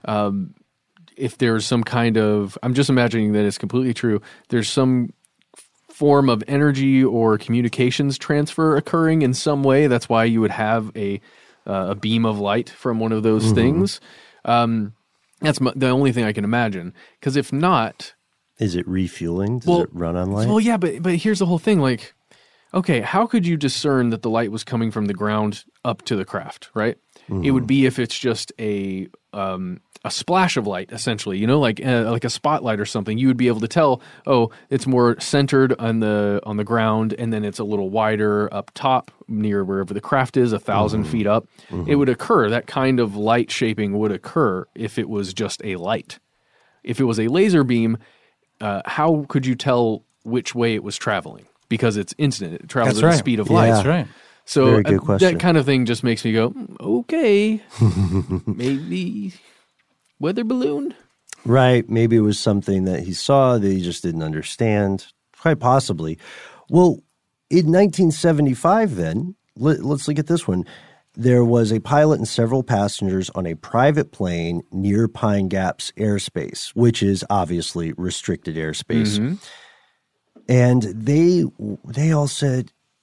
If there's some kind of, I'm just imagining that it's completely true, there's some form of energy or communications transfer occurring in some way. That's why you would have a beam of light from one of those things. That's the only thing I can imagine. Because if not, is it refueling? Does it run on light? Well, yeah, but here's the whole thing. Like, okay, how could you discern that the light was coming from the ground up to the craft? Right? It would be if it's just a splash of light, essentially, like a spotlight or something. You would be able to tell, oh, it's more centered on the ground, and then it's a little wider up top near wherever the craft is, 1,000 feet up. It would occur. That kind of light shaping would occur if it was just a light. If it was a laser beam, how could you tell which way it was traveling? Because it's instant. It travels at the speed of light. Yeah. That's right. So that kind of thing just makes me go, okay, maybe weather balloon? Right. Maybe it was something that he saw that he just didn't understand. Quite possibly. Well, in 1975 then, let's look at this one. There was a pilot and several passengers on a private plane near Pine Gap's airspace, which is obviously restricted airspace. And they all said,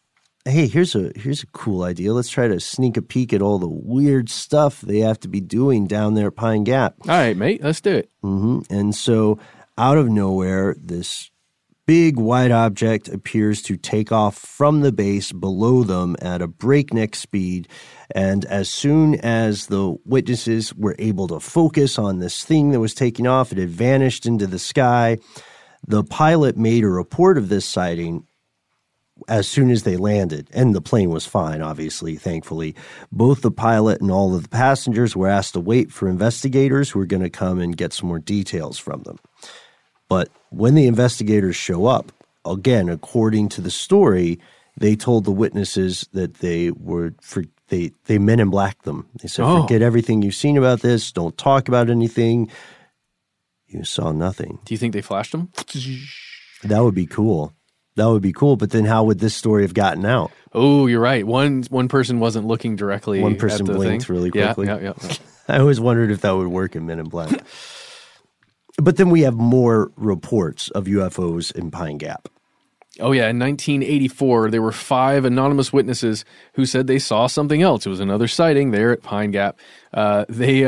hey, here's a cool idea. Let's try to sneak a peek at all the weird stuff they have to be doing down there at Pine Gap. All right, mate, let's do it. And so out of nowhere, this big white object appears to take off from the base below them at a breakneck speed. And as soon as the witnesses were able to focus on this thing that was taking off, it had vanished into the sky. The pilot made a report of this sighting as soon as they landed, and the plane was fine, obviously, thankfully. Both the pilot and all of the passengers were asked to wait for investigators who were going to come and get some more details from them. But when the investigators show up, again, according to the story, they told the witnesses that they Men in Blacked them. They said, forget everything you've seen about this. Don't talk about anything. You saw nothing. Do you think they flashed them? That would be cool. But then how would this story have gotten out? Oh, you're right. One person wasn't looking directly. One person at the blinked thing. really quickly. Yeah. I always wondered if that would work in Men in Black. But then we have more reports of UFOs in Pine Gap. Oh, yeah. In 1984, there were 5 anonymous witnesses who said they saw something else. It was another sighting there at Pine Gap. They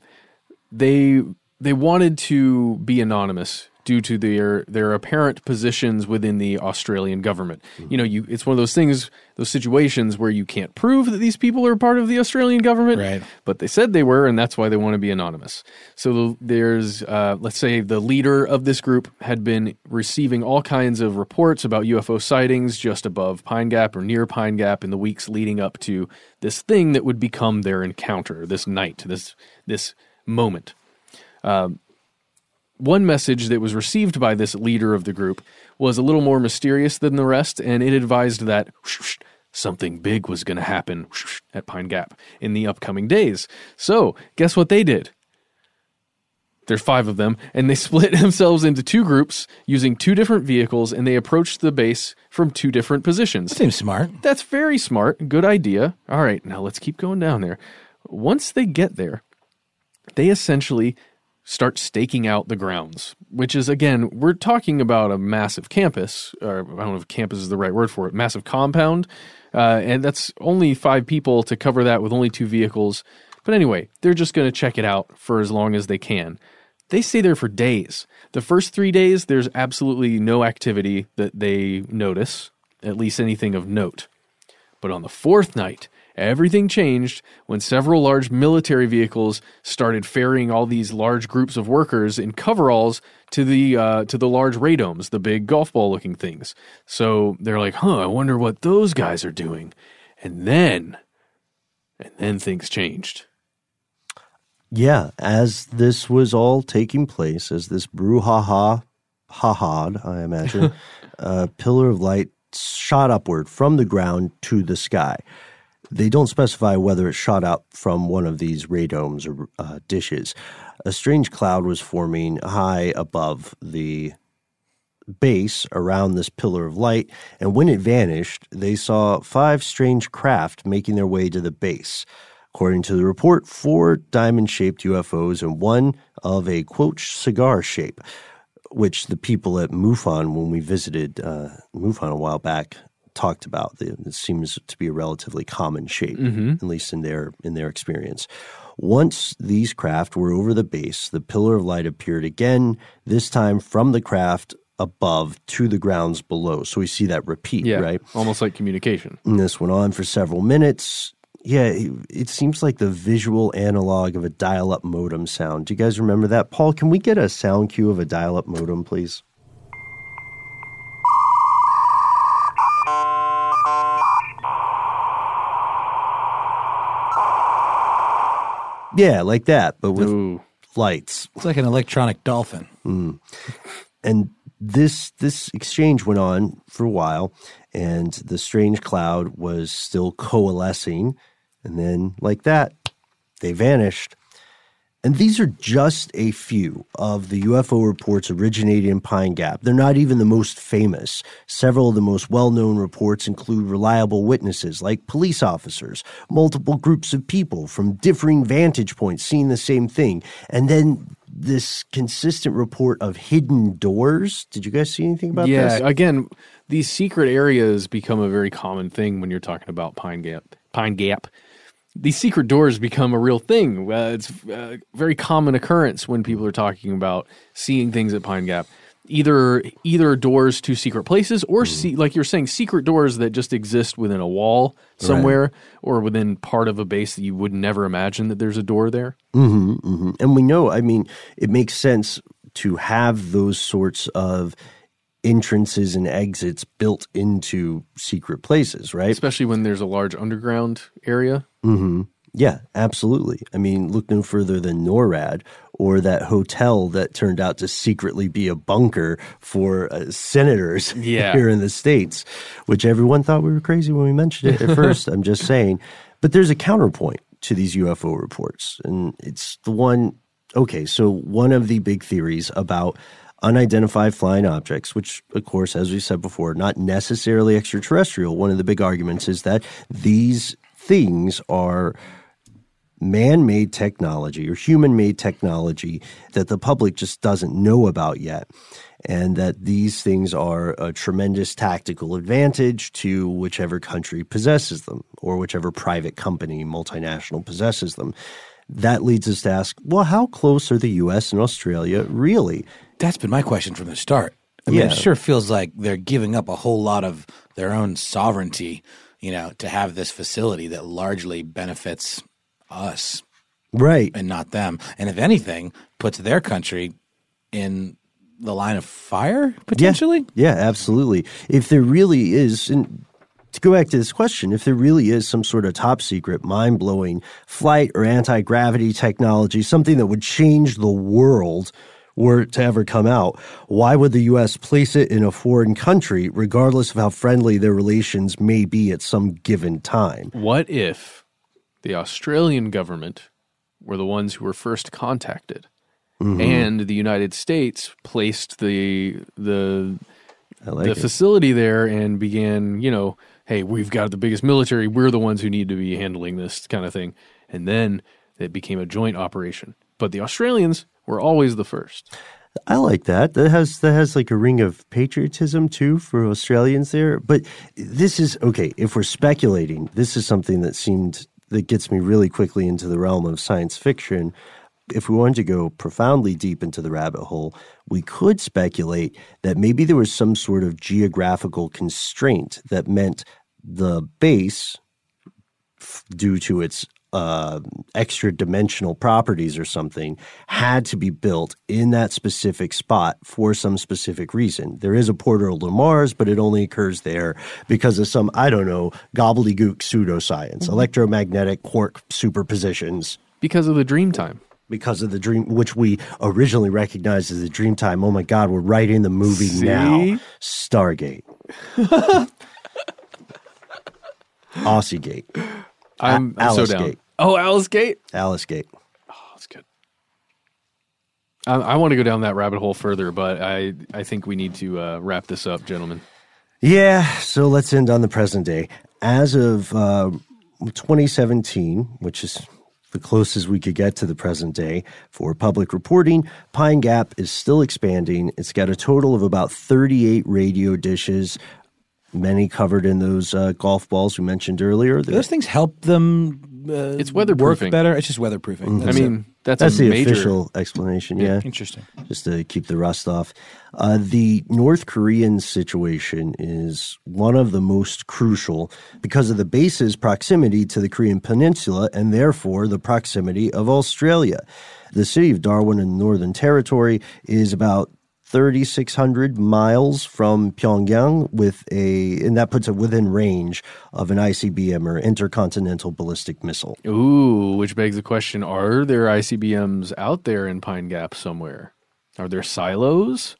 wanted to be anonymous due to their apparent positions within the Australian government. You know, it's one of those things, those situations where you can't prove that these people are part of the Australian government, right? But they said they were, and that's why they want to be anonymous. So there's, let's say the leader of this group had been receiving all kinds of reports about UFO sightings just above Pine Gap or near Pine Gap in the weeks leading up to this thing that would become their encounter, this night, this moment. One message that was received by this leader of the group was a little more mysterious than the rest, and it advised that something big was going to happen at Pine Gap in the upcoming days. So, guess what they did? There's 5 of them, and they split themselves into 2 groups using 2 different vehicles, and they approached the base from 2 different positions. That seems smart. That's very smart. Good idea. All right, now let's keep going down there. Once they get there, they essentially start staking out the grounds, which is, again, we're talking about a massive campus, or I don't know if campus is the right word for it, massive compound, and that's only 5 people to cover that with only 2 vehicles. But anyway, they're just going to check it out for as long as they can. They stay there for days. The first 3 days, there's absolutely no activity that they notice, at least anything of note. But on the 4th night, everything changed when several large military vehicles started ferrying all these large groups of workers in coveralls to the large radomes, the big golf ball looking things. So they're like, I wonder what those guys are doing. And then things changed. Yeah, as this was all taking place, as this brouhaha, I imagine, a pillar of light shot upward from the ground to the sky. They don't specify whether it shot out from one of these radomes or dishes. A strange cloud was forming high above the base around this pillar of light, and when it vanished, they saw 5 strange craft making their way to the base. According to the report, 4 diamond-shaped UFOs and 1 of a, quote, cigar shape, which the people at MUFON, when we visited MUFON a while back, talked about. It seems to be a relatively common shape, at least in their experience. Once these craft were over the base, the pillar of light appeared again, this time from the craft above to the grounds below. So we see that repeat, right? Almost like communication. And this went on for several minutes. Yeah, it seems like the visual analog of a dial-up modem sound. Do you guys remember that? Paul, can we get a sound cue of a dial-up modem, please? Yeah, like that, but with lights. It's like an electronic dolphin. And this exchange went on for a while, and the strange cloud was still coalescing, and then like that, they vanished. And these are just a few of the UFO reports originating in Pine Gap. They're not even the most famous. Several of the most well-known reports include reliable witnesses like police officers, multiple groups of people from differing vantage points seeing the same thing, and then this consistent report of hidden doors. Did you guys see anything about this? Yeah, again, these secret areas become a very common thing when you're talking about Pine Gap. These secret doors become a real thing. It's a very common occurrence when people are talking about seeing things at Pine Gap. Either doors to secret places or, like you're saying, secret doors that just exist within a wall somewhere or within part of a base that you would never imagine that there's a door there. And we know, I mean, it makes sense to have those sorts of entrances and exits built into secret places, right? Especially when there's a large underground area. Yeah, absolutely. I mean, look no further than NORAD or that hotel that turned out to secretly be a bunker for senators here in the States, which everyone thought we were crazy when we mentioned it at first. I'm just saying. But there's a counterpoint to these UFO reports, and it's the one – okay, so one of the big theories about unidentified flying objects, which, of course, as we said before, not necessarily extraterrestrial. One of the big arguments is that these things are man-made technology or human-made technology that the public just doesn't know about yet, and that these things are a tremendous tactical advantage to whichever country possesses them or whichever private company, multinational, possesses them. That leads us to ask, well, how close are the U.S. and Australia really? That's been my question from the start. I mean, it sure feels like they're giving up a whole lot of their own sovereignty, you know, to have this facility that largely benefits us. Right. And not them. And if anything, puts their country in the line of fire, potentially? Yeah, absolutely. If there really is, and to go back to this question, if there really is some sort of top secret, mind-blowing flight or anti-gravity technology, something that would change the world were it to ever come out, why would the U.S. place it in a foreign country, regardless of how friendly their relations may be at some given time? What if the Australian government were the ones who were first contacted, and the United States placed the facility there and began, you know, hey, we've got the biggest military, we're the ones who need to be handling this kind of thing. And then it became a joint operation. But the Australians were always the first. I like that. That has like a ring of patriotism too for Australians there. But this is, okay, if we're speculating, this is something that gets me really quickly into the realm of science fiction. If we wanted to go profoundly deep into the rabbit hole, we could speculate that maybe there was some sort of geographical constraint that meant the base, due to its extra dimensional properties or something, had to be built in that specific spot for some specific reason. There is a portal to Mars, but it only occurs there because of some, I don't know, gobbledygook pseudoscience, electromagnetic quark superpositions. Because of the dream time. Because of the dream, which we originally recognized as the dream time. Oh my God, we're right in the movie now. Stargate. Aussie Gate. I'm so down. Gate. Oh, Alice Gate? Alice Gate. Oh, that's good. I want to go down that rabbit hole further, but I think we need to wrap this up, gentlemen. Yeah, so let's end on the present day. As of 2017, which is the closest we could get to the present day for public reporting, Pine Gap is still expanding. It's got a total of about 38 radio dishes, many covered in those golf balls we mentioned earlier. Do those things help them it's weatherproofing. Work better? It's just weatherproofing. I mean, that's the major official explanation, yeah. Interesting. Just to keep the rust off. The North Korean situation is one of the most crucial because of the base's proximity to the Korean Peninsula and therefore the proximity of Australia. The city of Darwin in the Northern Territory is about 3,600 miles from Pyongyang and that puts it within range of an ICBM or intercontinental ballistic missile. Ooh, which begs the question, are there ICBMs out there in Pine Gap somewhere? Are there silos?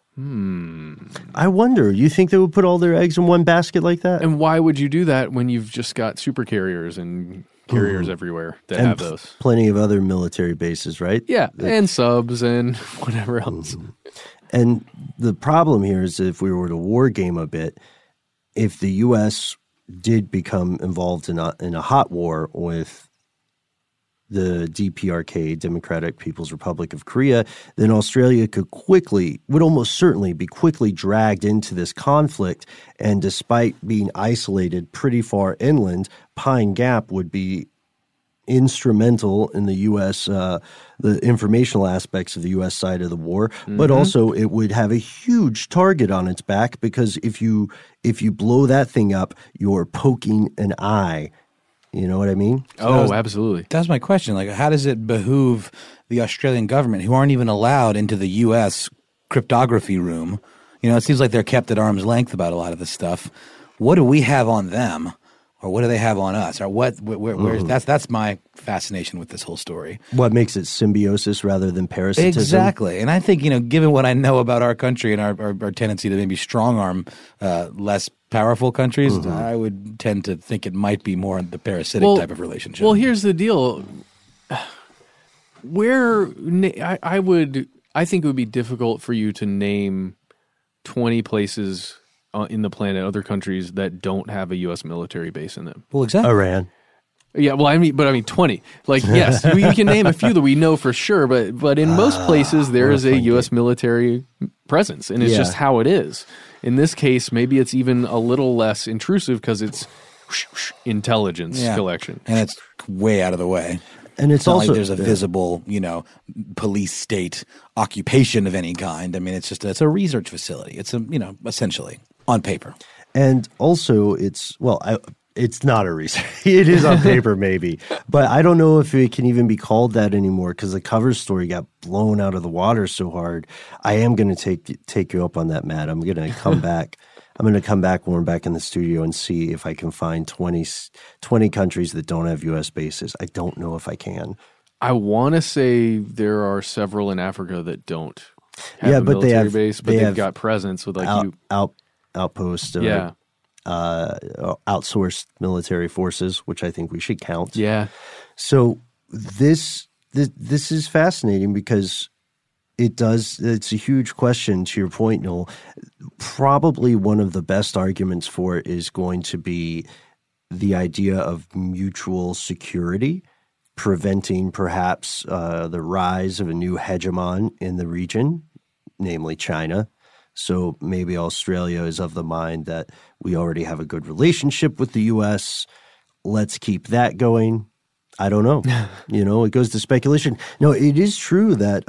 I wonder, you think they would put all their eggs in one basket like that? And why would you do that when you've just got super carriers and carriers everywhere that and have those. Plenty of other military bases, right? Yeah, and subs and whatever else. And the problem here is if we were to war game a bit, if the U.S. did become involved in a hot war with the DPRK, Democratic People's Republic of Korea, then Australia would almost certainly be quickly dragged into this conflict. And despite being isolated pretty far inland, Pine Gap would be instrumental in the U.S., the informational aspects of the U.S. side of the war, but also it would have a huge target on its back because if you blow that thing up, you're poking an eye. You know what I mean? Absolutely. That's my question. Like, how does it behoove the Australian government, who aren't even allowed into the U.S. cryptography room? You know, it seems like they're kept at arm's length about a lot of this stuff. What do we have on them, or what do they have on us? Or where's that's my fascination with this whole story. What makes it symbiosis rather than parasitism? Exactly. And I think, given what I know about our country and our tendency to maybe strong-arm less powerful countries, I would tend to think it might be more the parasitic type of relationship. Well, here's the deal. I think it would be difficult for you to name 20 places in the planet, other countries that don't have a U.S. military base in them. Well, exactly. Iran. Yeah, well, I mean 20. Like, yes, we can name a few that we know for sure, but in most places there is a U.S. military presence, and it's just how it is. In this case, maybe it's even a little less intrusive because it's intelligence collection. And it's way out of the way. And it's also like there's a visible, police state occupation of any kind. I mean, it's a research facility. It's essentially on paper. And also it's not a research. It is on paper maybe, but I don't know if it can even be called that anymore because the cover story got blown out of the water so hard. I am going to take you up on that, Matt. I'm going to come back. I'm going to come back when we're back in the studio and see if I can find 20 countries that don't have U.S. bases. I don't know if I can. I want to say there are several in Africa that don't have a military base, but they've got presence with outposts. Outsourced military forces, which I think we should count. Yeah. So this is fascinating because it's a huge question to your point, Noel. Probably one of the best arguments for it is going to be the idea of mutual security, preventing perhaps the rise of a new hegemon in the region, namely China. So maybe Australia is of the mind that we already have a good relationship with the U.S. Let's keep that going. I don't know. It goes to speculation. No, it is true that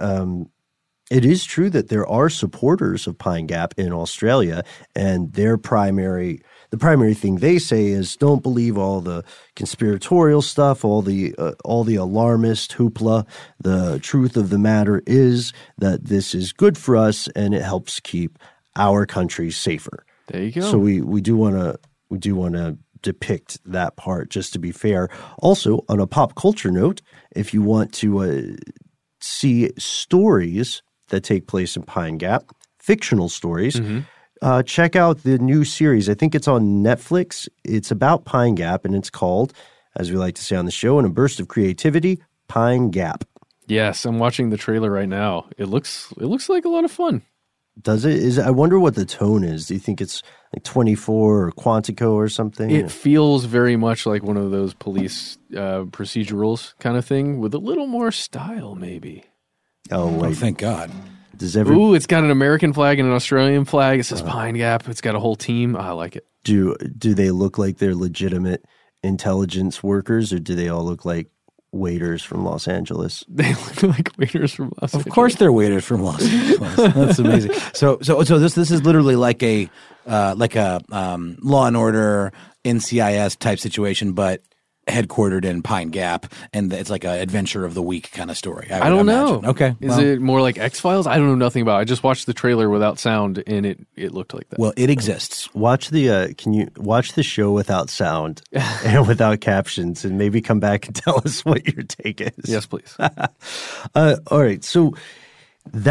there are supporters of Pine Gap in Australia, and the primary thing they say is don't believe all the conspiratorial stuff, all the alarmist hoopla. The truth of the matter is that this is good for us, and it helps keep our country safer. There you go. So we do want to depict that part, just to be fair. Also, on a pop culture note, if you want to see stories that take place in Pine Gap, fictional stories, check out the new series. I think it's on Netflix. It's about Pine Gap, and it's called, as we like to say on the show, in a burst of creativity, Pine Gap. Yes, I'm watching the trailer right now. It looks like a lot of fun. Does it? I wonder what the tone is. Do you think it's like 24 or Quantico or something? It feels very much like one of those police procedurals kind of thing with a little more style, maybe. Oh, wait. Oh, thank God. Ooh, it's got an American flag and an Australian flag. It says Pine Gap. It's got a whole team. I like it. Do they look like they're legitimate intelligence workers, or do they all look like waiters from Los Angeles? They look like waiters from Los Angeles. Of course they're waiters from Los Angeles. That's amazing. So this is literally like a Law and Order NCIS type situation, but headquartered in Pine Gap, and it's like an adventure of the week kind of story. I don't imagine. know. Okay. Is it more like X-Files? I don't know nothing about it. I just watched the trailer without sound, and it looked like that. Well, it exists. Can you watch the show without sound and without captions, and maybe come back and tell us what your take is? Yes, please. All right. So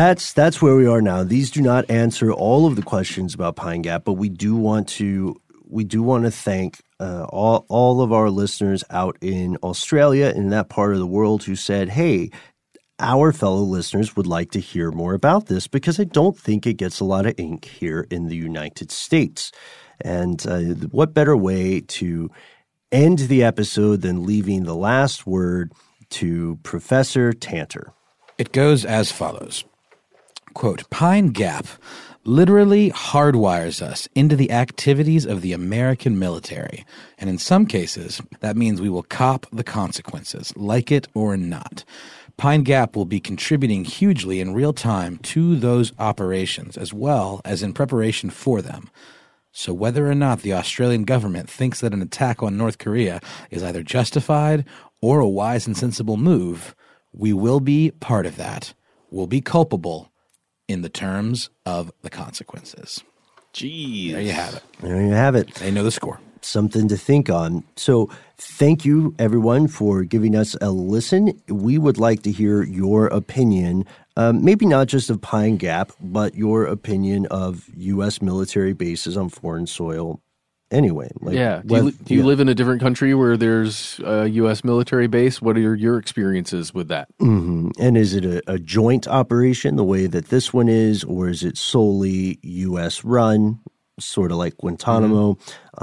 that's where we are now. These do not answer all of the questions about Pine Gap, but we do want to we do want to thank all of our listeners out in Australia and in that part of the world who said, hey, our fellow listeners would like to hear more about this because I don't think it gets a lot of ink here in the United States. And what better way to end the episode than leaving the last word to Professor Tanter. It goes as follows. Quote, Pine Gap literally hardwires us into the activities of the American military. And in some cases, that means we will cop the consequences, like it or not. Pine Gap will be contributing hugely in real time to those operations, as well as in preparation for them. So whether or not the Australian government thinks that an attack on North Korea is either justified or a wise and sensible move, we will be part of that. We'll be culpable in the terms of the consequences. Jeez. There you have it. There you have it. They know the score. Something to think on. So thank you, everyone, for giving us a listen. We would like to hear your opinion, maybe not just of Pine Gap, but your opinion of U.S. military bases on foreign soil anyway. Do you live in a different country where there's a U.S. military base? What are your experiences with that? Mm-hmm. And is it a joint operation the way that this one is, or is it solely U.S. run? Sort of like Guantanamo.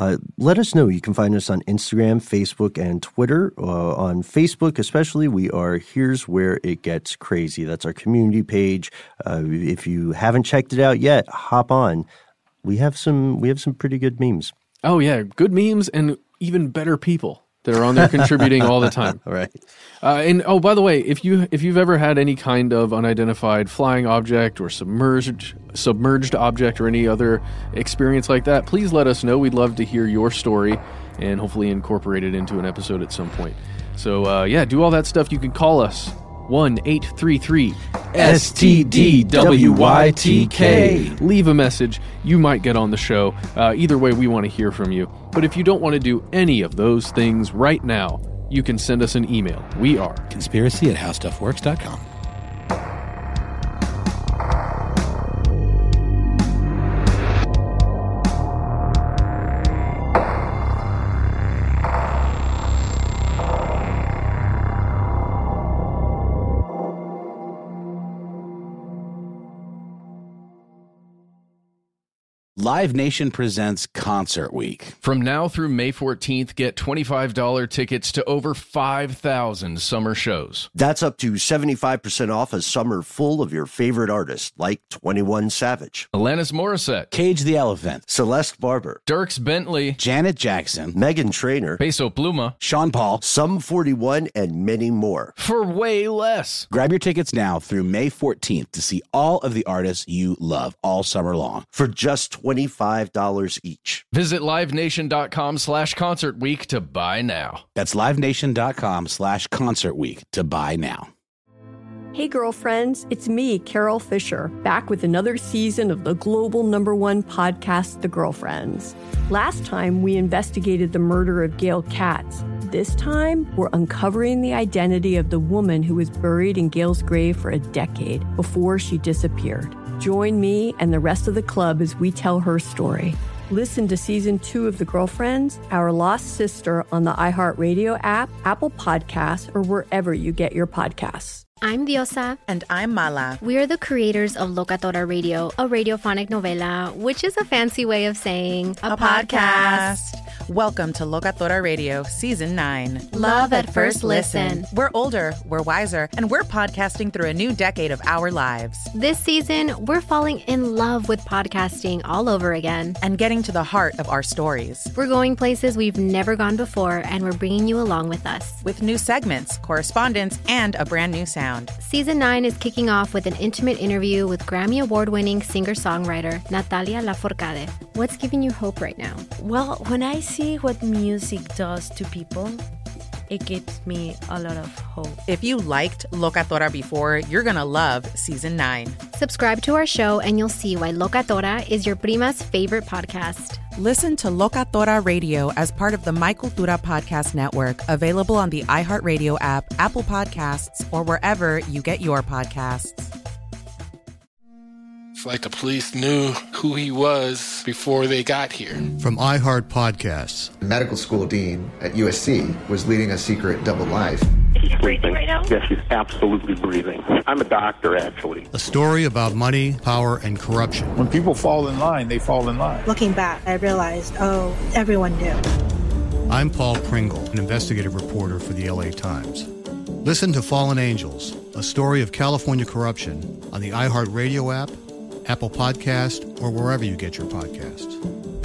Let us know. You can find us on Instagram, Facebook, and Twitter. On Facebook especially, we are Here's Where It Gets Crazy. That's our community page. If you haven't checked it out yet, hop on. We have some pretty good memes. Oh, yeah. Good memes and even better people that are on there contributing all the time. Right. And by the way, if you've ever had any kind of unidentified flying object or submerged object or any other experience like that, please let us know. We'd love to hear your story and hopefully incorporate it into an episode at some point. So do all that stuff. You can call us 1-833-STDWYTK. Leave a message. You might get on the show. Either way, we want to hear from you. But if you don't want to do any of those things right now, you can send us an email. We are conspiracy@howstuffworks.com. Live Nation presents Concert Week. From now through May 14th, get $25 tickets to over 5,000 summer shows. That's up to 75% off a summer full of your favorite artists, like 21 Savage, Alanis Morissette, Cage the Elephant, Celeste Barber, Dierks Bentley, Janet Jackson, Meghan Trainor, Peso Pluma, Sean Paul, Sum 41, and many more. For way less. Grab your tickets now through May 14th to see all of the artists you love all summer long. For just $25 each. Visit livenation.com/Concert Week to buy now. That's livenation.com/Concert Week to buy now. Hey girlfriends, it's me, Carol Fisher, back with another season of the global #1 podcast, The Girlfriends. Last time, we investigated the murder of Gail Katz. This time, we're uncovering the identity of the woman who was buried in Gail's grave for a decade before she disappeared. Join me and the rest of the club as we tell her story. Listen to Season 2 of The Girlfriends, Our Lost Sister on the iHeartRadio app, Apple Podcasts, or wherever you get your podcasts. I'm Diosa. And I'm Mala. We are the creators of Locatora Radio, a radiophonic novela, which is a fancy way of saying a podcast. Welcome to Locatora Radio, Season 9. Love at first listen. We're older, we're wiser, and we're podcasting through a new decade of our lives. This season, we're falling in love with podcasting all over again. And getting to the heart of our stories. We're going places we've never gone before, and we're bringing you along with us. With new segments, correspondence, and a brand new sound. Season 9 is kicking off with an intimate interview with Grammy Award-winning singer-songwriter Natalia Lafourcade. What's giving you hope right now? Well, when I see what music does to people, it gives me a lot of hope. If you liked Locatora before, you're going to love Season 9. Subscribe to our show and you'll see why Locatora is your prima's favorite podcast. Listen to Locatora Radio as part of the My Cultura Podcast Network, available on the iHeartRadio app, Apple Podcasts, or wherever you get your podcasts. like the police knew who he was before they got here. From iHeart Podcasts. The medical school dean at USC was leading a secret double life. She's breathing right now? Yes, she's absolutely breathing. I'm a doctor, actually. A story about money, power, and corruption. When people fall in line, they fall in line. Looking back, I realized, everyone knew. I'm Paul Pringle, an investigative reporter for the LA Times. Listen to Fallen Angels, a story of California corruption on the iHeartRadio app, Apple Podcast, or wherever you get your podcasts.